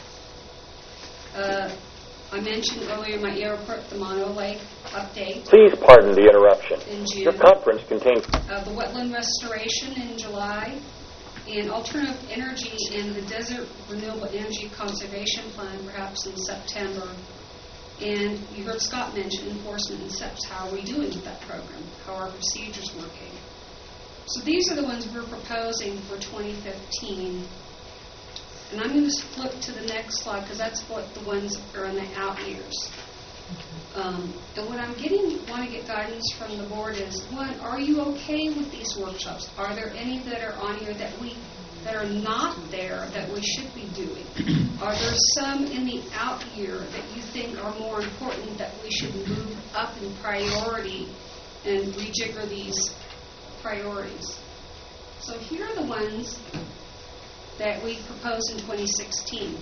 I mentioned earlier my airport, the Mono Lake update. Please pardon the interruption. In June. Your conference contains The wetland restoration in July, and alternative energy in the Desert Renewable Energy Conservation Plan, perhaps in September. And you heard Scott mention enforcement and SEPs. How are we doing with that program? How are our procedures working? So these are the ones we're proposing for 2015. And I'm going to flip to the next slide because that's what the ones are in the out years. And what I'm want to get guidance from the board is, one, are you okay with these workshops? Are there any that are on here that are not there that we should be doing? Are there some in the out year that you think are more important that we should move up in priority and rejigger these priorities? So here are the ones that we proposed in 2016.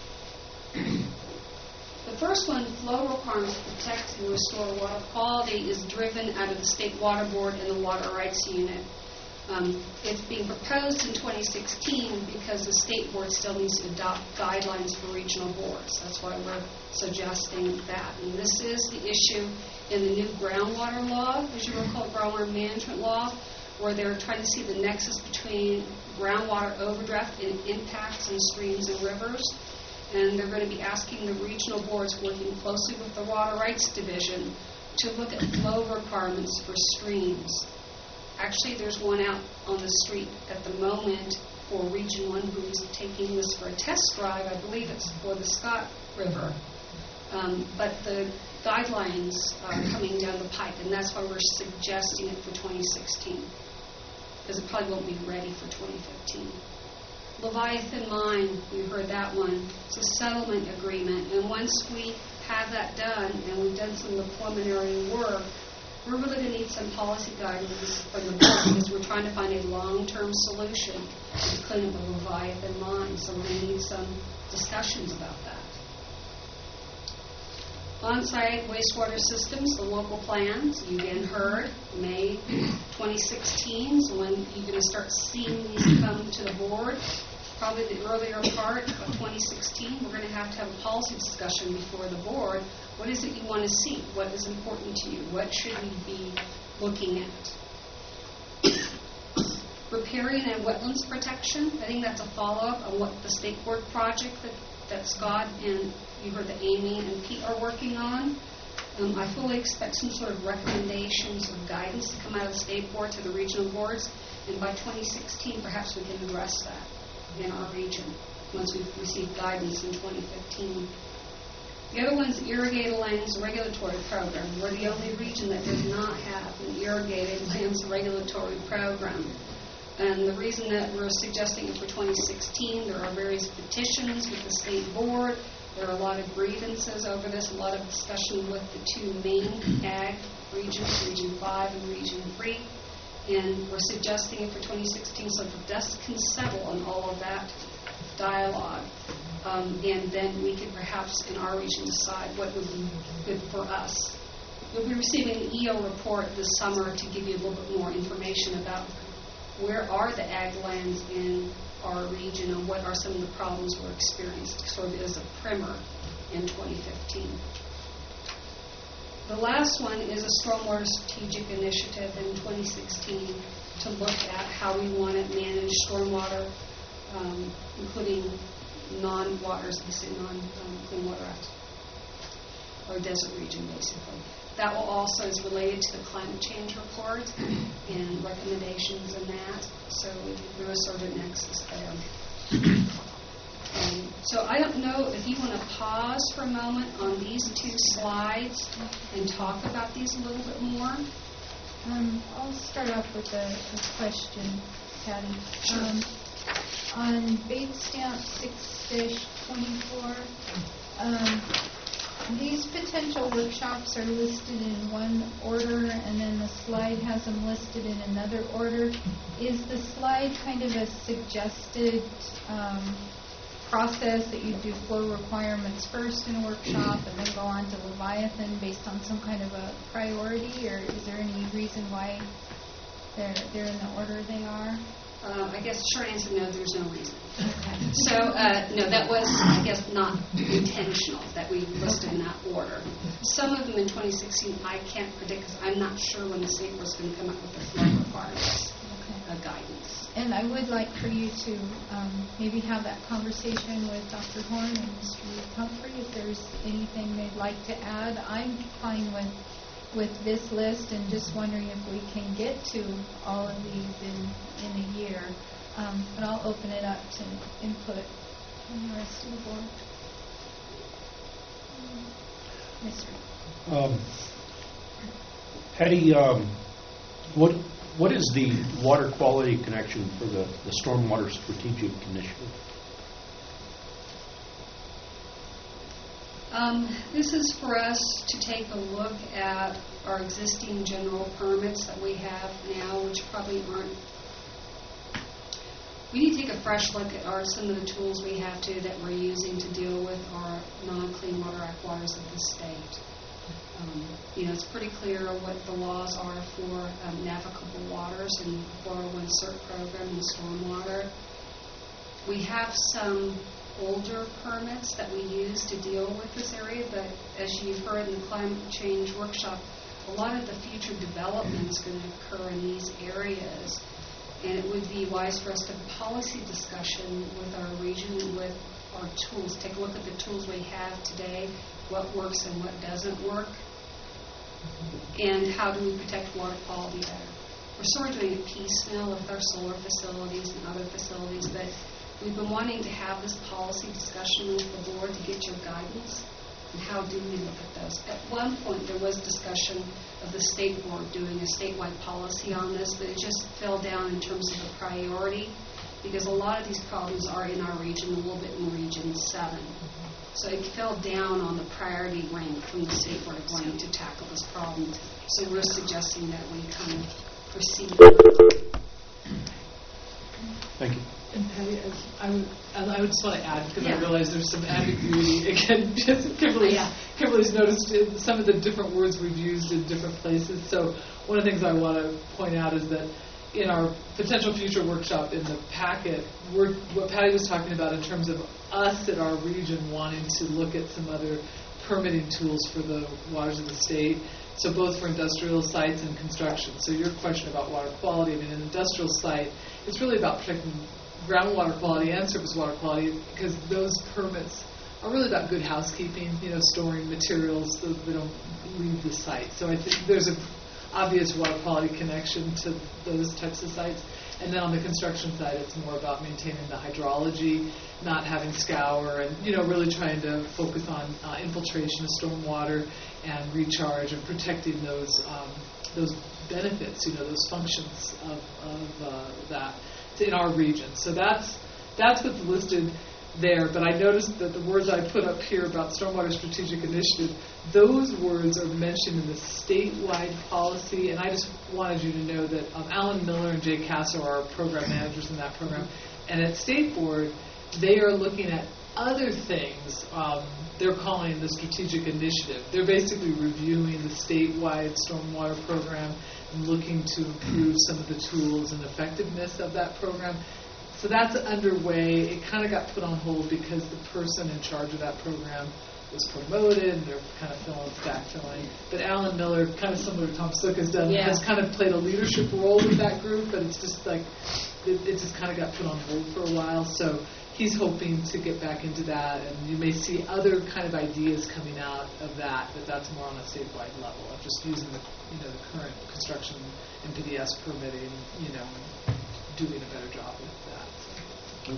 The first one, flow requirements to protect and restore water quality, is driven out of the State Water Board and the Water Rights Unit. It's being proposed in 2016 because the State Board still needs to adopt guidelines for regional boards. That's why we're suggesting that. And this is the issue in the new groundwater law, as you recall, groundwater management law, where they're trying to see the nexus between groundwater overdraft and impacts in streams and rivers. And they're going to be asking the regional boards, working closely with the Water Rights Division, to look at flow requirements for streams. Actually, there's one out on the street at the moment for Region 1 who's taking this for a test drive. I believe it's for the Scott River. But the guidelines are coming down the pike, and that's why we're suggesting it for 2016, because it probably won't be ready for 2015. Leviathan Mine, we heard that one. It's a settlement agreement, and once we have that done and we've done some of the preliminary work, we're really going to need some policy guidance from the board because we're trying to find a long-term solution to clean up the Leviathan Mine, so we're going to need some discussions about that. On-site wastewater systems, the local plans, you again heard, May 2016 is when you're going to start seeing these come to the board. Probably the earlier part of 2016, we're going to have a policy discussion before the board. What is it you want to see? What is important to you? What should we be looking at. Riparian and wetlands protection, I think that's a follow-up on what the State Board project that Scott and you heard that Amy and Pete are working on. I fully expect some sort of recommendations or guidance to come out of the State Board to the regional boards, and by 2016 perhaps we can address that in our region once we've received guidance in 2015. The other one's irrigated lands regulatory program. We're the only region that does not have an irrigated lands regulatory program. And the reason that we're suggesting it for 2016, there are various petitions with the State Board. There are a lot of grievances over this, a lot of discussion with the two main ag regions, Region 5 and Region 3. And we're suggesting it for 2016 so the dust can settle on all of that dialogue. And then we could perhaps in our region decide what would be good for us. You'll be receiving an EO report this summer to give you a little bit more information about where are the ag lands in our region and what are some of the problems we're experiencing, sort of as a primer in 2015. The last one is a stormwater strategic initiative in 2016 to look at how we want to manage stormwater, including non-waters, we say non-Clean Water Act, or desert region, basically. That will also is related to the climate change report and recommendations in that. So there is sort of a nexus there. So I don't know if you want to pause for a moment on these two slides and talk about these a little bit more. I'll start off with a question, Patty. Sure. On bait stamp 6-24, these potential workshops are listed in one order, and then the slide has them listed in another order. Is the slide kind of a suggested process that you do flow requirements first in a workshop and then go on to Leviathan based on some kind of a priority, or is there any reason why they're in the order they are? I guess the short answer, no, there's no reason. Okay. So, no, that was, I guess, not intentional that we listed in that order. Some of them in 2016 I can't predict because I'm not sure when the state was going to come up with the flow requirements guidance. And I would like for you to maybe have that conversation with Dr. Horn and Mr. Humphrey if there's anything they'd like to add. I'm fine with this list and just wondering if we can get to all of these in a year. But I'll open it up to input from the rest of the board. Yes, sir. Patty, what is the water quality connection for the Stormwater Strategic Initiative? This is for us to take a look at our existing general permits that we have now, which probably aren't. We need to take a fresh look at some of the tools we have that we're using to deal with our non-Clean Water Act waters of the state. It's pretty clear what the laws are for navigable waters and 401 CERT program and stormwater. We have some older permits that we use to deal with this area, but as you've heard in the climate change workshop, a lot of the future development is going to occur in these areas, and it would be wise for us to have a policy discussion with our region, with our tools, take a look at the tools we have today, what works and what doesn't work, and how do we protect water quality better. We're sort of doing it piecemeal with our solar facilities and other facilities, but we've been wanting to have this policy discussion with the board to get your guidance, and how do we look at those. At one point, there was discussion of the state board doing a statewide policy on this, but it just fell down in terms of the priority, because a lot of these problems are in our region, a little bit in Region 7. So it fell down on the priority rank from the state board of wanting to tackle this problem. So we're suggesting that we kind of proceed. Thank you. And Patty, I would just want to add, because I realize there's some ambiguity. Again, Kimberly's noticed some of the different words we've used in different places. So one of the things I want to point out is that in our potential future workshop in the packet, what Patty was talking about in terms of us in our region wanting to look at some other permitting tools for the waters of the state. So both for industrial sites and construction. So your question about water quality, I mean, an industrial site, it's really about protecting groundwater quality and surface water quality, because those permits are really about good housekeeping, storing materials so that they don't leave the site. So I think there's an obvious water quality connection to those types of sites. And then on the construction side, it's more about maintaining the hydrology, not having scour, and really trying to focus on infiltration of stormwater and recharge and protecting those benefits, those functions of that in our region. So that's what's listed there. But I noticed that the words I put up here about Stormwater Strategic Initiative, those words are mentioned in the statewide policy, and I just wanted you to know that Alan Miller and Jay Casso are program managers in that program, and at State Board, they are looking at other things they're calling the strategic initiative. They're basically reviewing the statewide stormwater program and looking to improve some of the tools and effectiveness of that program. So that's underway. It kind of got put on hold because the person in charge of that program was promoted, and they're kind of backfilling. But Alan Miller, kind of similar to Tom Slick has done, has kind of played a leadership role with that group, but it's just like, it just kind of got put on hold for a while. So he's hoping to get back into that, and you may see other kind of ideas coming out of that, but that's more on a statewide level of just using the current construction and PDS permitting, doing a better job with that. So.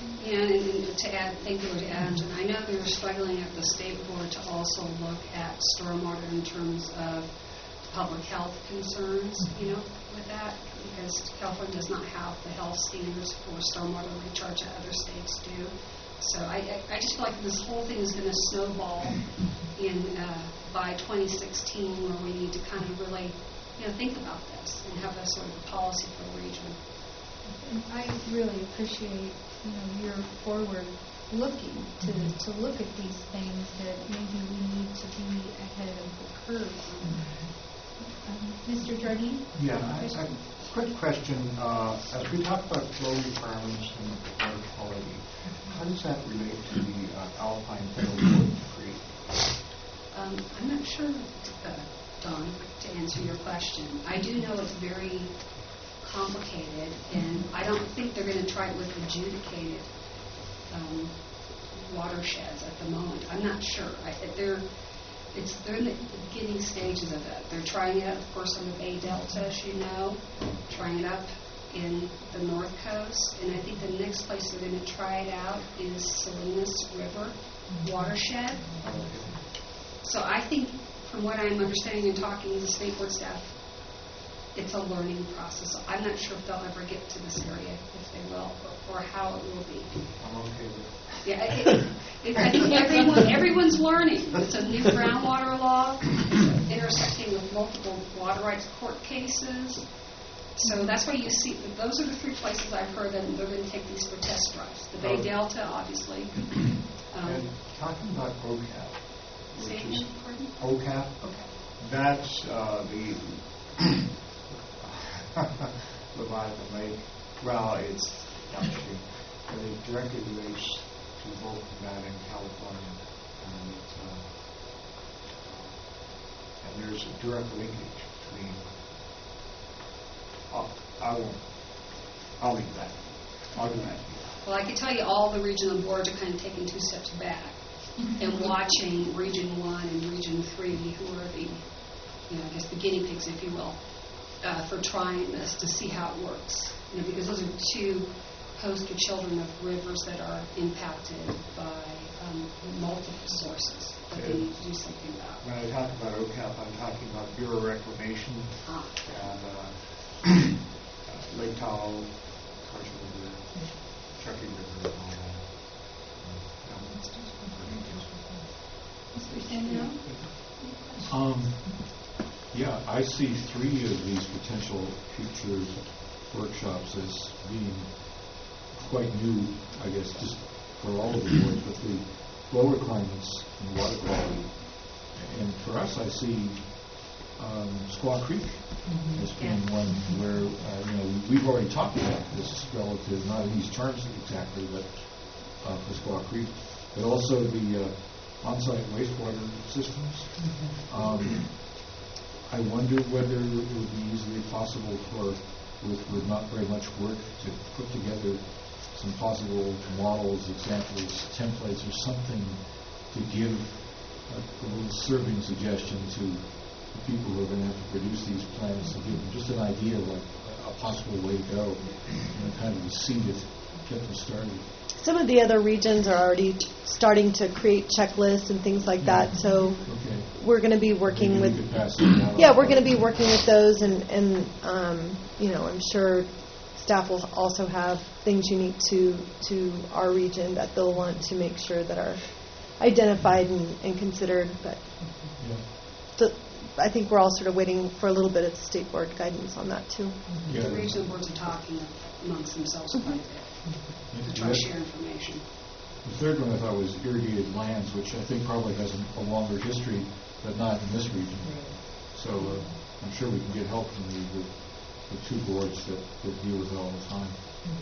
And to add, thank you to add, and I know they're struggling at the state board to also look at stormwater in terms of public health concerns, with that, because California does not have the health standards for stormwater recharge that other states do. So I just feel like this whole thing is going to snowball in by 2016, where we need to kind of really, think about this and have a sort of policy for the region. And I really appreciate, your forward looking to look at these things that maybe we need to be ahead of the curve on. Mr. Jardine? Yeah, quick question. As we talk about flow requirements and water quality, how does that relate to the Alpine Federal Water Decree? I'm not sure, Don, to answer your question. I do know it's very complicated, and I don't think they're going to try it with adjudicated watersheds at the moment. I'm not sure. They're in the beginning stages of it. They're trying it out, of course, on the Bay Delta, as you know, trying it up in the North Coast, and I think the next place they're going to try it out is Salinas River watershed. So I think, from what I'm understanding and talking to the state board staff, it's a learning process. So I'm not sure if they'll ever get to this area, if they will, or how it will be. I'm okay with it. Yeah, I think everyone's learning. It's a new groundwater law, intersecting with multiple water rights court cases. So that's why you see, those are the three places I've heard that they're going to take these for test drives. The Bay Delta, obviously. And talking about OCAP, which is OCAP. That's the Leviathan Lake. Well, it's upstream, and it directly relates to both that in California, and there's a direct linkage between. I'll leave that. I'll do that. Well, I can tell you all the regional boards are kind of taking 2 steps back and watching Region 1 and Region 3, who are the, I guess the guinea pigs, if you will, for trying this to see how it works. Because those are two poster children of rivers that are impacted by multiple sources that they need to do something about. When I talk about OCAP, I'm talking about Bureau Reclamation and Lake Tahoe, Carson River, Truckee River, and all that. Mr. Samuel? Yeah, I see 3 of these potential future workshops as being quite new, I guess, just for all of the boards, but the flow requirements and water quality. And for us, I see Squaw Creek as being one where, we've already talked about this relative, not in these terms exactly, but for Squaw Creek, but also the on-site wastewater systems. I wonder whether it would be easily possible with not very much work, to put together some possible models, examples, templates, or something to give a little serving suggestion to the people who are going to have to produce these plans, to give them just an idea of like a possible way to go, and kind of seed it, get them started. Some of the other regions are already starting to create checklists and things like that, so Okay. we're going to be working Maybe with. we could pass them out. Yeah, we're going to be working with those, and I'm sure staff will also have things unique to our region that they'll want to make sure that are identified and considered. But Yeah. so I think we're all sort of waiting for a little bit of state board guidance on that too. Yeah. The regional boards are talking amongst themselves quite a bit to try to share information. The third one I thought was irrigated lands, which I think probably has a longer history, but not in this region. So I'm sure we can get help from the two boards that deal with it all the time.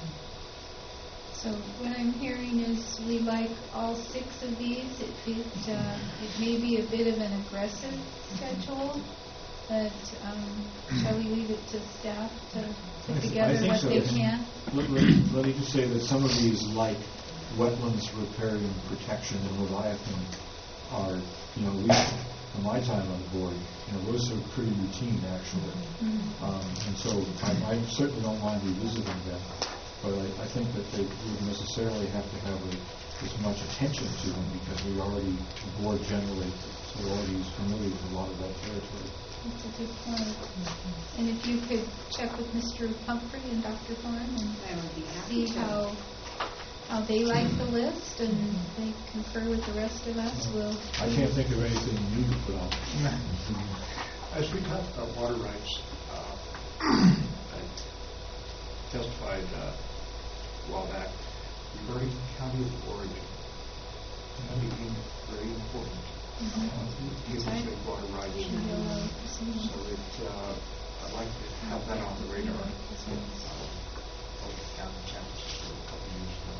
So what I'm hearing is we like all 6 of these. It may be a bit of an aggressive schedule, but shall we leave it to staff to put together I think what so. they can? Let me just say that some of these, like wetlands repair and protection and Leviathan, are, at least from my time on the board, those are pretty routine actually. And so I certainly don't mind revisiting them, but I think that they wouldn't necessarily have to have as much attention to them, because the board generally already is familiar with a lot of that territory. That's a good point. And if you could check with Mr. Humphrey and Dr. Thorne and I would be happy see to. how they like the list, and they confer with the rest of us, we'll... I can't think of anything new to put on. As we talked about water rights, I testified a while back regarding county of origin. That became very important. Given the water rights. So I'd like to have that on the radar. County campuses for a couple of years now.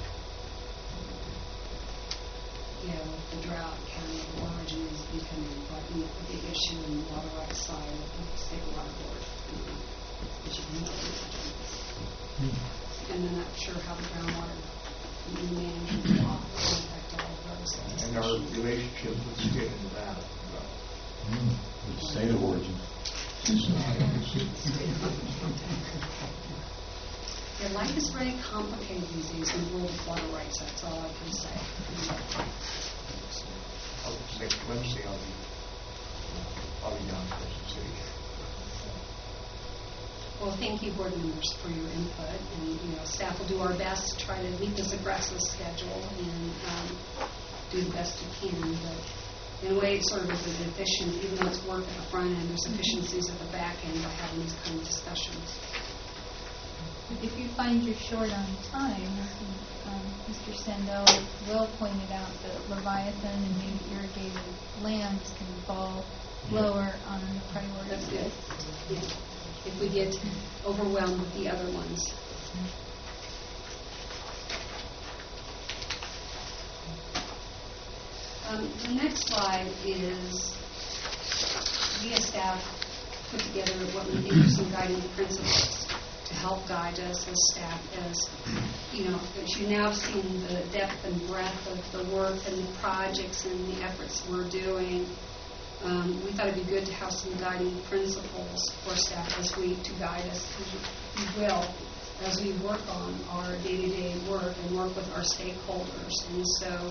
Yeah, with the drought, county of origin is becoming quite a big issue in the water rights side of the state water board. Which you can imagine. And then not sure how the groundwater management law will affect all of those. And our relationship with the state of Nevada. The state of origin. Yeah, life is very complicated these days in the world of water rights. That's all I can say. Next Wednesday I'll be down in Carson City. Well, thank you, board members, for your input, and staff will do our best to try to meet this aggressive schedule and do the best we can. But in a way, it sort of is efficient, even though it's work at the front end. There's efficiencies at the back end by having these kind of discussions. If you find you're short on time, Mr. Sandell well pointed out that Leviathan and maybe irrigated lands can fall lower on the priority That's good. list. Yeah. If we get overwhelmed with the other ones. The next slide is we as staff put together what we think are some guiding principles to help guide us as staff, as you now have seen the depth and breadth of the work and the projects and the efforts we're doing. We thought it'd be good to have some guiding principles for staff to guide us, if you will, as we work on our day-to-day work and work with our stakeholders. And so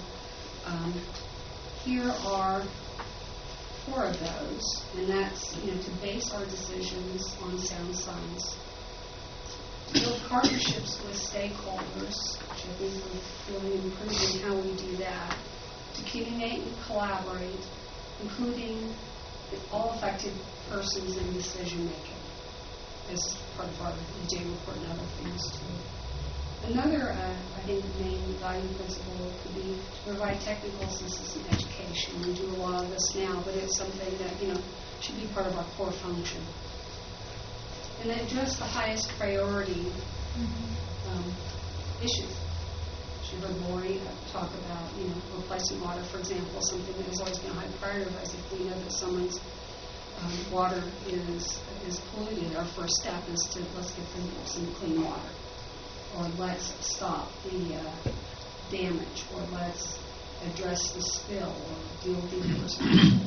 here are 4 of those, and that's to base our decisions on sound science, to build partnerships with stakeholders, which I think we're really improving how we do that, to communicate and collaborate, including all affected persons in decision-making as part of our EJ report and other things, too. Another, I think, main guiding principle could be to provide technical assistance and education. We do a lot of this now, but it's something that, should be part of our core function. And then address the highest priority issues. You heard Lori talk about, replacement drinking water, for example, is something that has always been high prioritized. If we know that someone's water is polluted, our first step is to let's get them some clean water, or let's stop the damage, or let's address the spill, or deal with the person.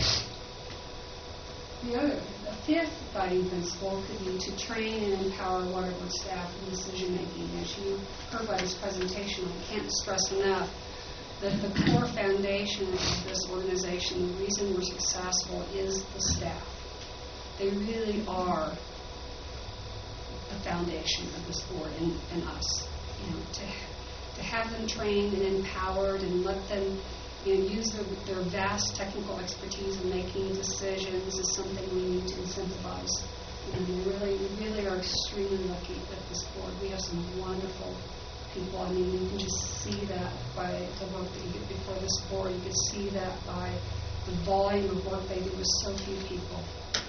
The fifth guiding principle could be to train and empower water board staff in decision making. As you heard by this presentation, I can't stress enough that the core foundation of this organization, the reason we're successful, is the staff. They really are the foundation of this board and us. To have them trained and empowered and let them use their vast technical expertise in making decisions is something we need to incentivize. And we really are extremely lucky at this board. We have some wonderful people. I mean, you can just see that by the work that you get before this board. You can see that by the volume of work they do with so few people.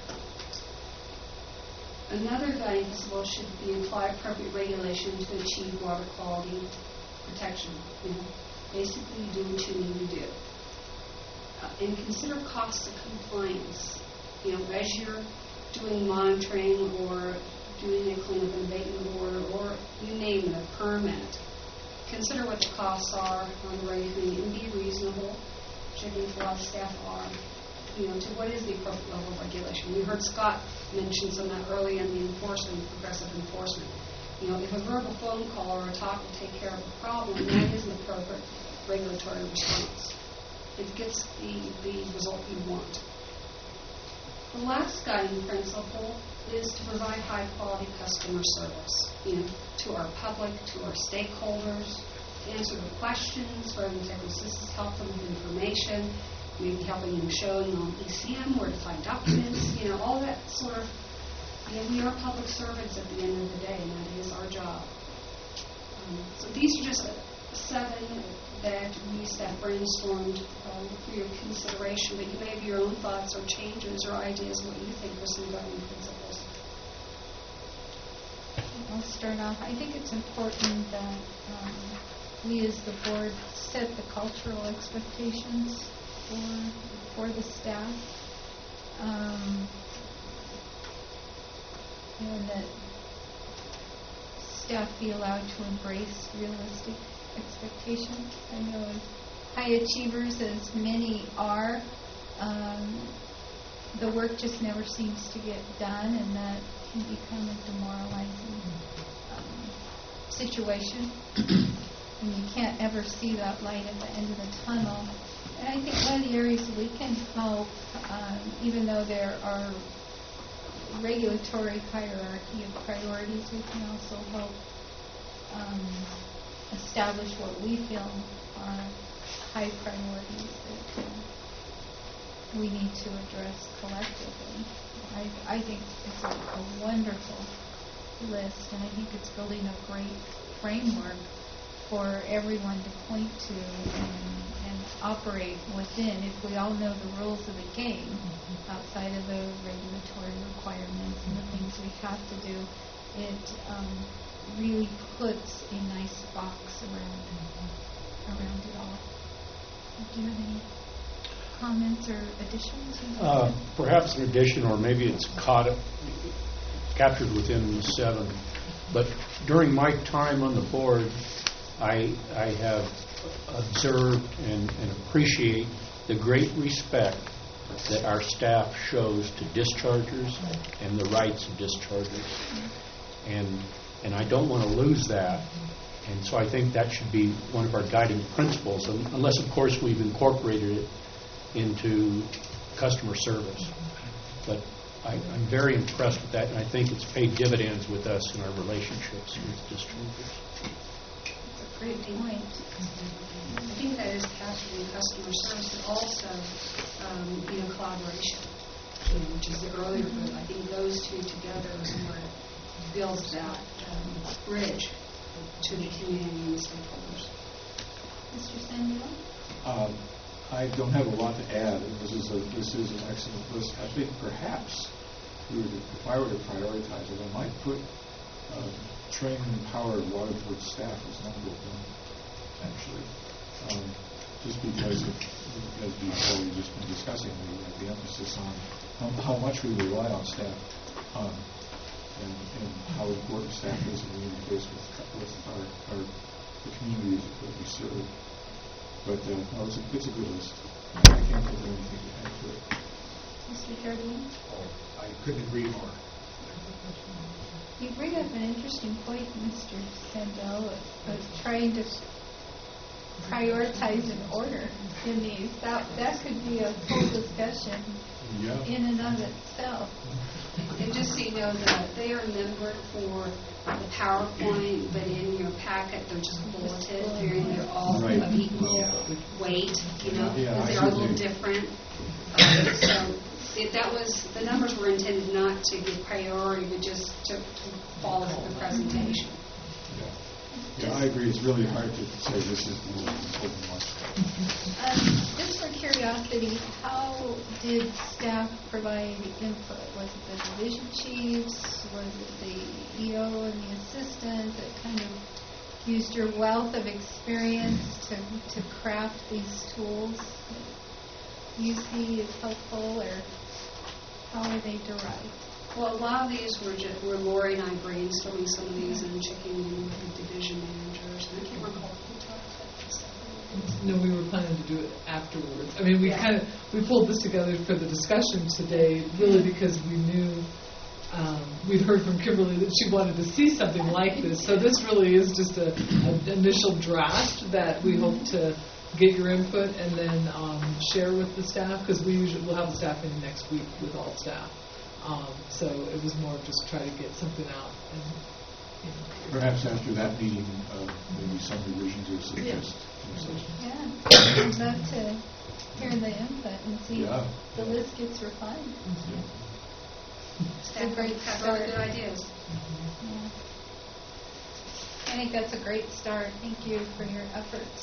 Another guiding principle should be apply appropriate regulation to achieve water quality protection. Basically, do what you need to do. And consider costs of compliance. As you're doing monitoring or doing a cleanup and abatement order, or you name it, a permit, consider what the costs are on the regulation and be reasonable, which I think a lot of staff are, to what is the appropriate level of regulation. You heard Scott mention some of that early in the enforcement, progressive enforcement. If a verbal phone call or a talk will take care of the problem, that is an appropriate regulatory response. It gets the result you want. The last guiding principle is to provide high-quality customer service, to our public, to our stakeholders, to answer the questions, for technical assistance, help them with information, maybe helping them showing on ECM where to find documents, all that sort of. We are public servants at the end of the day, and that is our job. So these are just 7 that we staff brainstormed for your consideration, but you may have your own thoughts or changes or ideas what you think are some guiding principles. I'll start off. I think it's important that we as the board set the cultural expectations for the staff. And that staff be allowed to embrace realistic expectations. I know as high achievers as many are, the work just never seems to get done, and that can become a demoralizing situation. And you can't ever see that light at the end of the tunnel. And I think one of the areas we can help, even though there are regulatory hierarchy of priorities, we can also help establish what we feel are high priorities that we need to address collectively. I think it's a wonderful list, and I think it's building a great framework for everyone to point to and operate within. If we all know the rules of the game, outside of the regulatory requirements and the things we have to do, it really puts a nice box around it all. Do you have any comments or additions? Perhaps an addition, or maybe it's captured within the 7. But during my time on the board, I have observed and appreciate the great respect that our staff shows to dischargers and the rights of dischargers. And I don't want to lose that. And so I think that should be one of our guiding principles, unless, of course, we've incorporated it into customer service. But I'm very impressed with that, and I think it's paid dividends with us in our relationships with distributors. That's a great point. I think that is captured in customer service, but also, collaboration, which is the earlier group. I think those two together is where it builds that bridge to the community and the stakeholders. Mr. Samuel? I don't have a lot to add. This is an excellent list. I think perhaps if I were to prioritize it, I might put train and empower water board staff as number 1, actually. just because as before we've just been discussing, the emphasis on how much we rely on staff, and how important staff is in the interface with the communities that we serve. But no, it's a good list. I can't think of anything to add to it. Mr. Jardine? Oh, I couldn't agree more. You bring up an interesting point, Mr. Sandell, of trying to prioritize an order in these. That could be a full discussion Yeah. in and of itself. And just so you know, they are numbered for the PowerPoint, but in your packet, they're just bulleted. They're all Right. of equal weight, Yeah, because I they are a see. little different. The numbers were intended not to give priority, but just to follow the presentation. Yeah, I agree. It's really hard to say this is the most important one. Just for curiosity, how did staff provide input? Was it the division chiefs? Was it the EO and the assistant that kind of used your wealth of experience to craft these tools that you see as helpful, or how are they derived? Well, a lot of these were Lori and I brainstorming some of these and checking in with the division managers. And I can't recall who talked about this. No, we were planning to do it afterwards. I mean, we pulled this together for the discussion today, really because we knew we'd heard from Kimberly that she wanted to see something like this. So this really is just an initial draft that we hope to get your input and then share with the staff, because we'll have a staff meeting next week with all staff. So it was more of just try to get something out. And, Perhaps after that meeting, maybe some revisions or suggest. Yeah, I'd love to hear the input and see Yeah. if the list gets refined. Staff great have start. really good ideas. Yeah. I think that's a great start. Thank you for your efforts.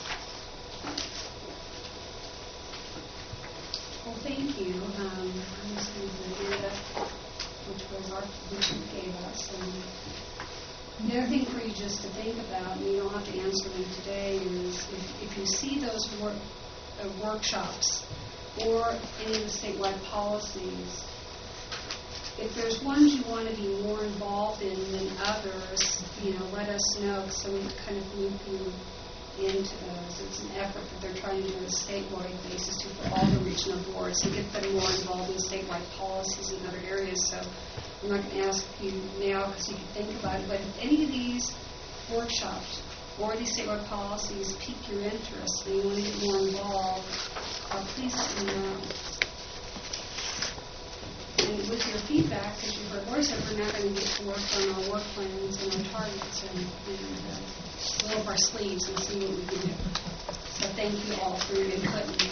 Well, thank you. I'm just going to do that, which you gave us. And the other thing for you just to think about, and you don't have to answer them today, is if you see those workshops or any of the statewide policies, if there's ones you want to be more involved in than others, let us know so we can kind of loop you into those. It's an effort that they're trying to do on a statewide basis for all the regional boards to get them more involved in statewide policies in other areas. So I'm not going to ask you now because you can think about it, but if any of these workshops or these statewide policies pique your interest and you want to get more involved, please let me know. And with your feedback, as you heard Lori said, we're now going to get to work on our work plans and our targets and roll up our sleeves and see what we can do. So thank you all for your input and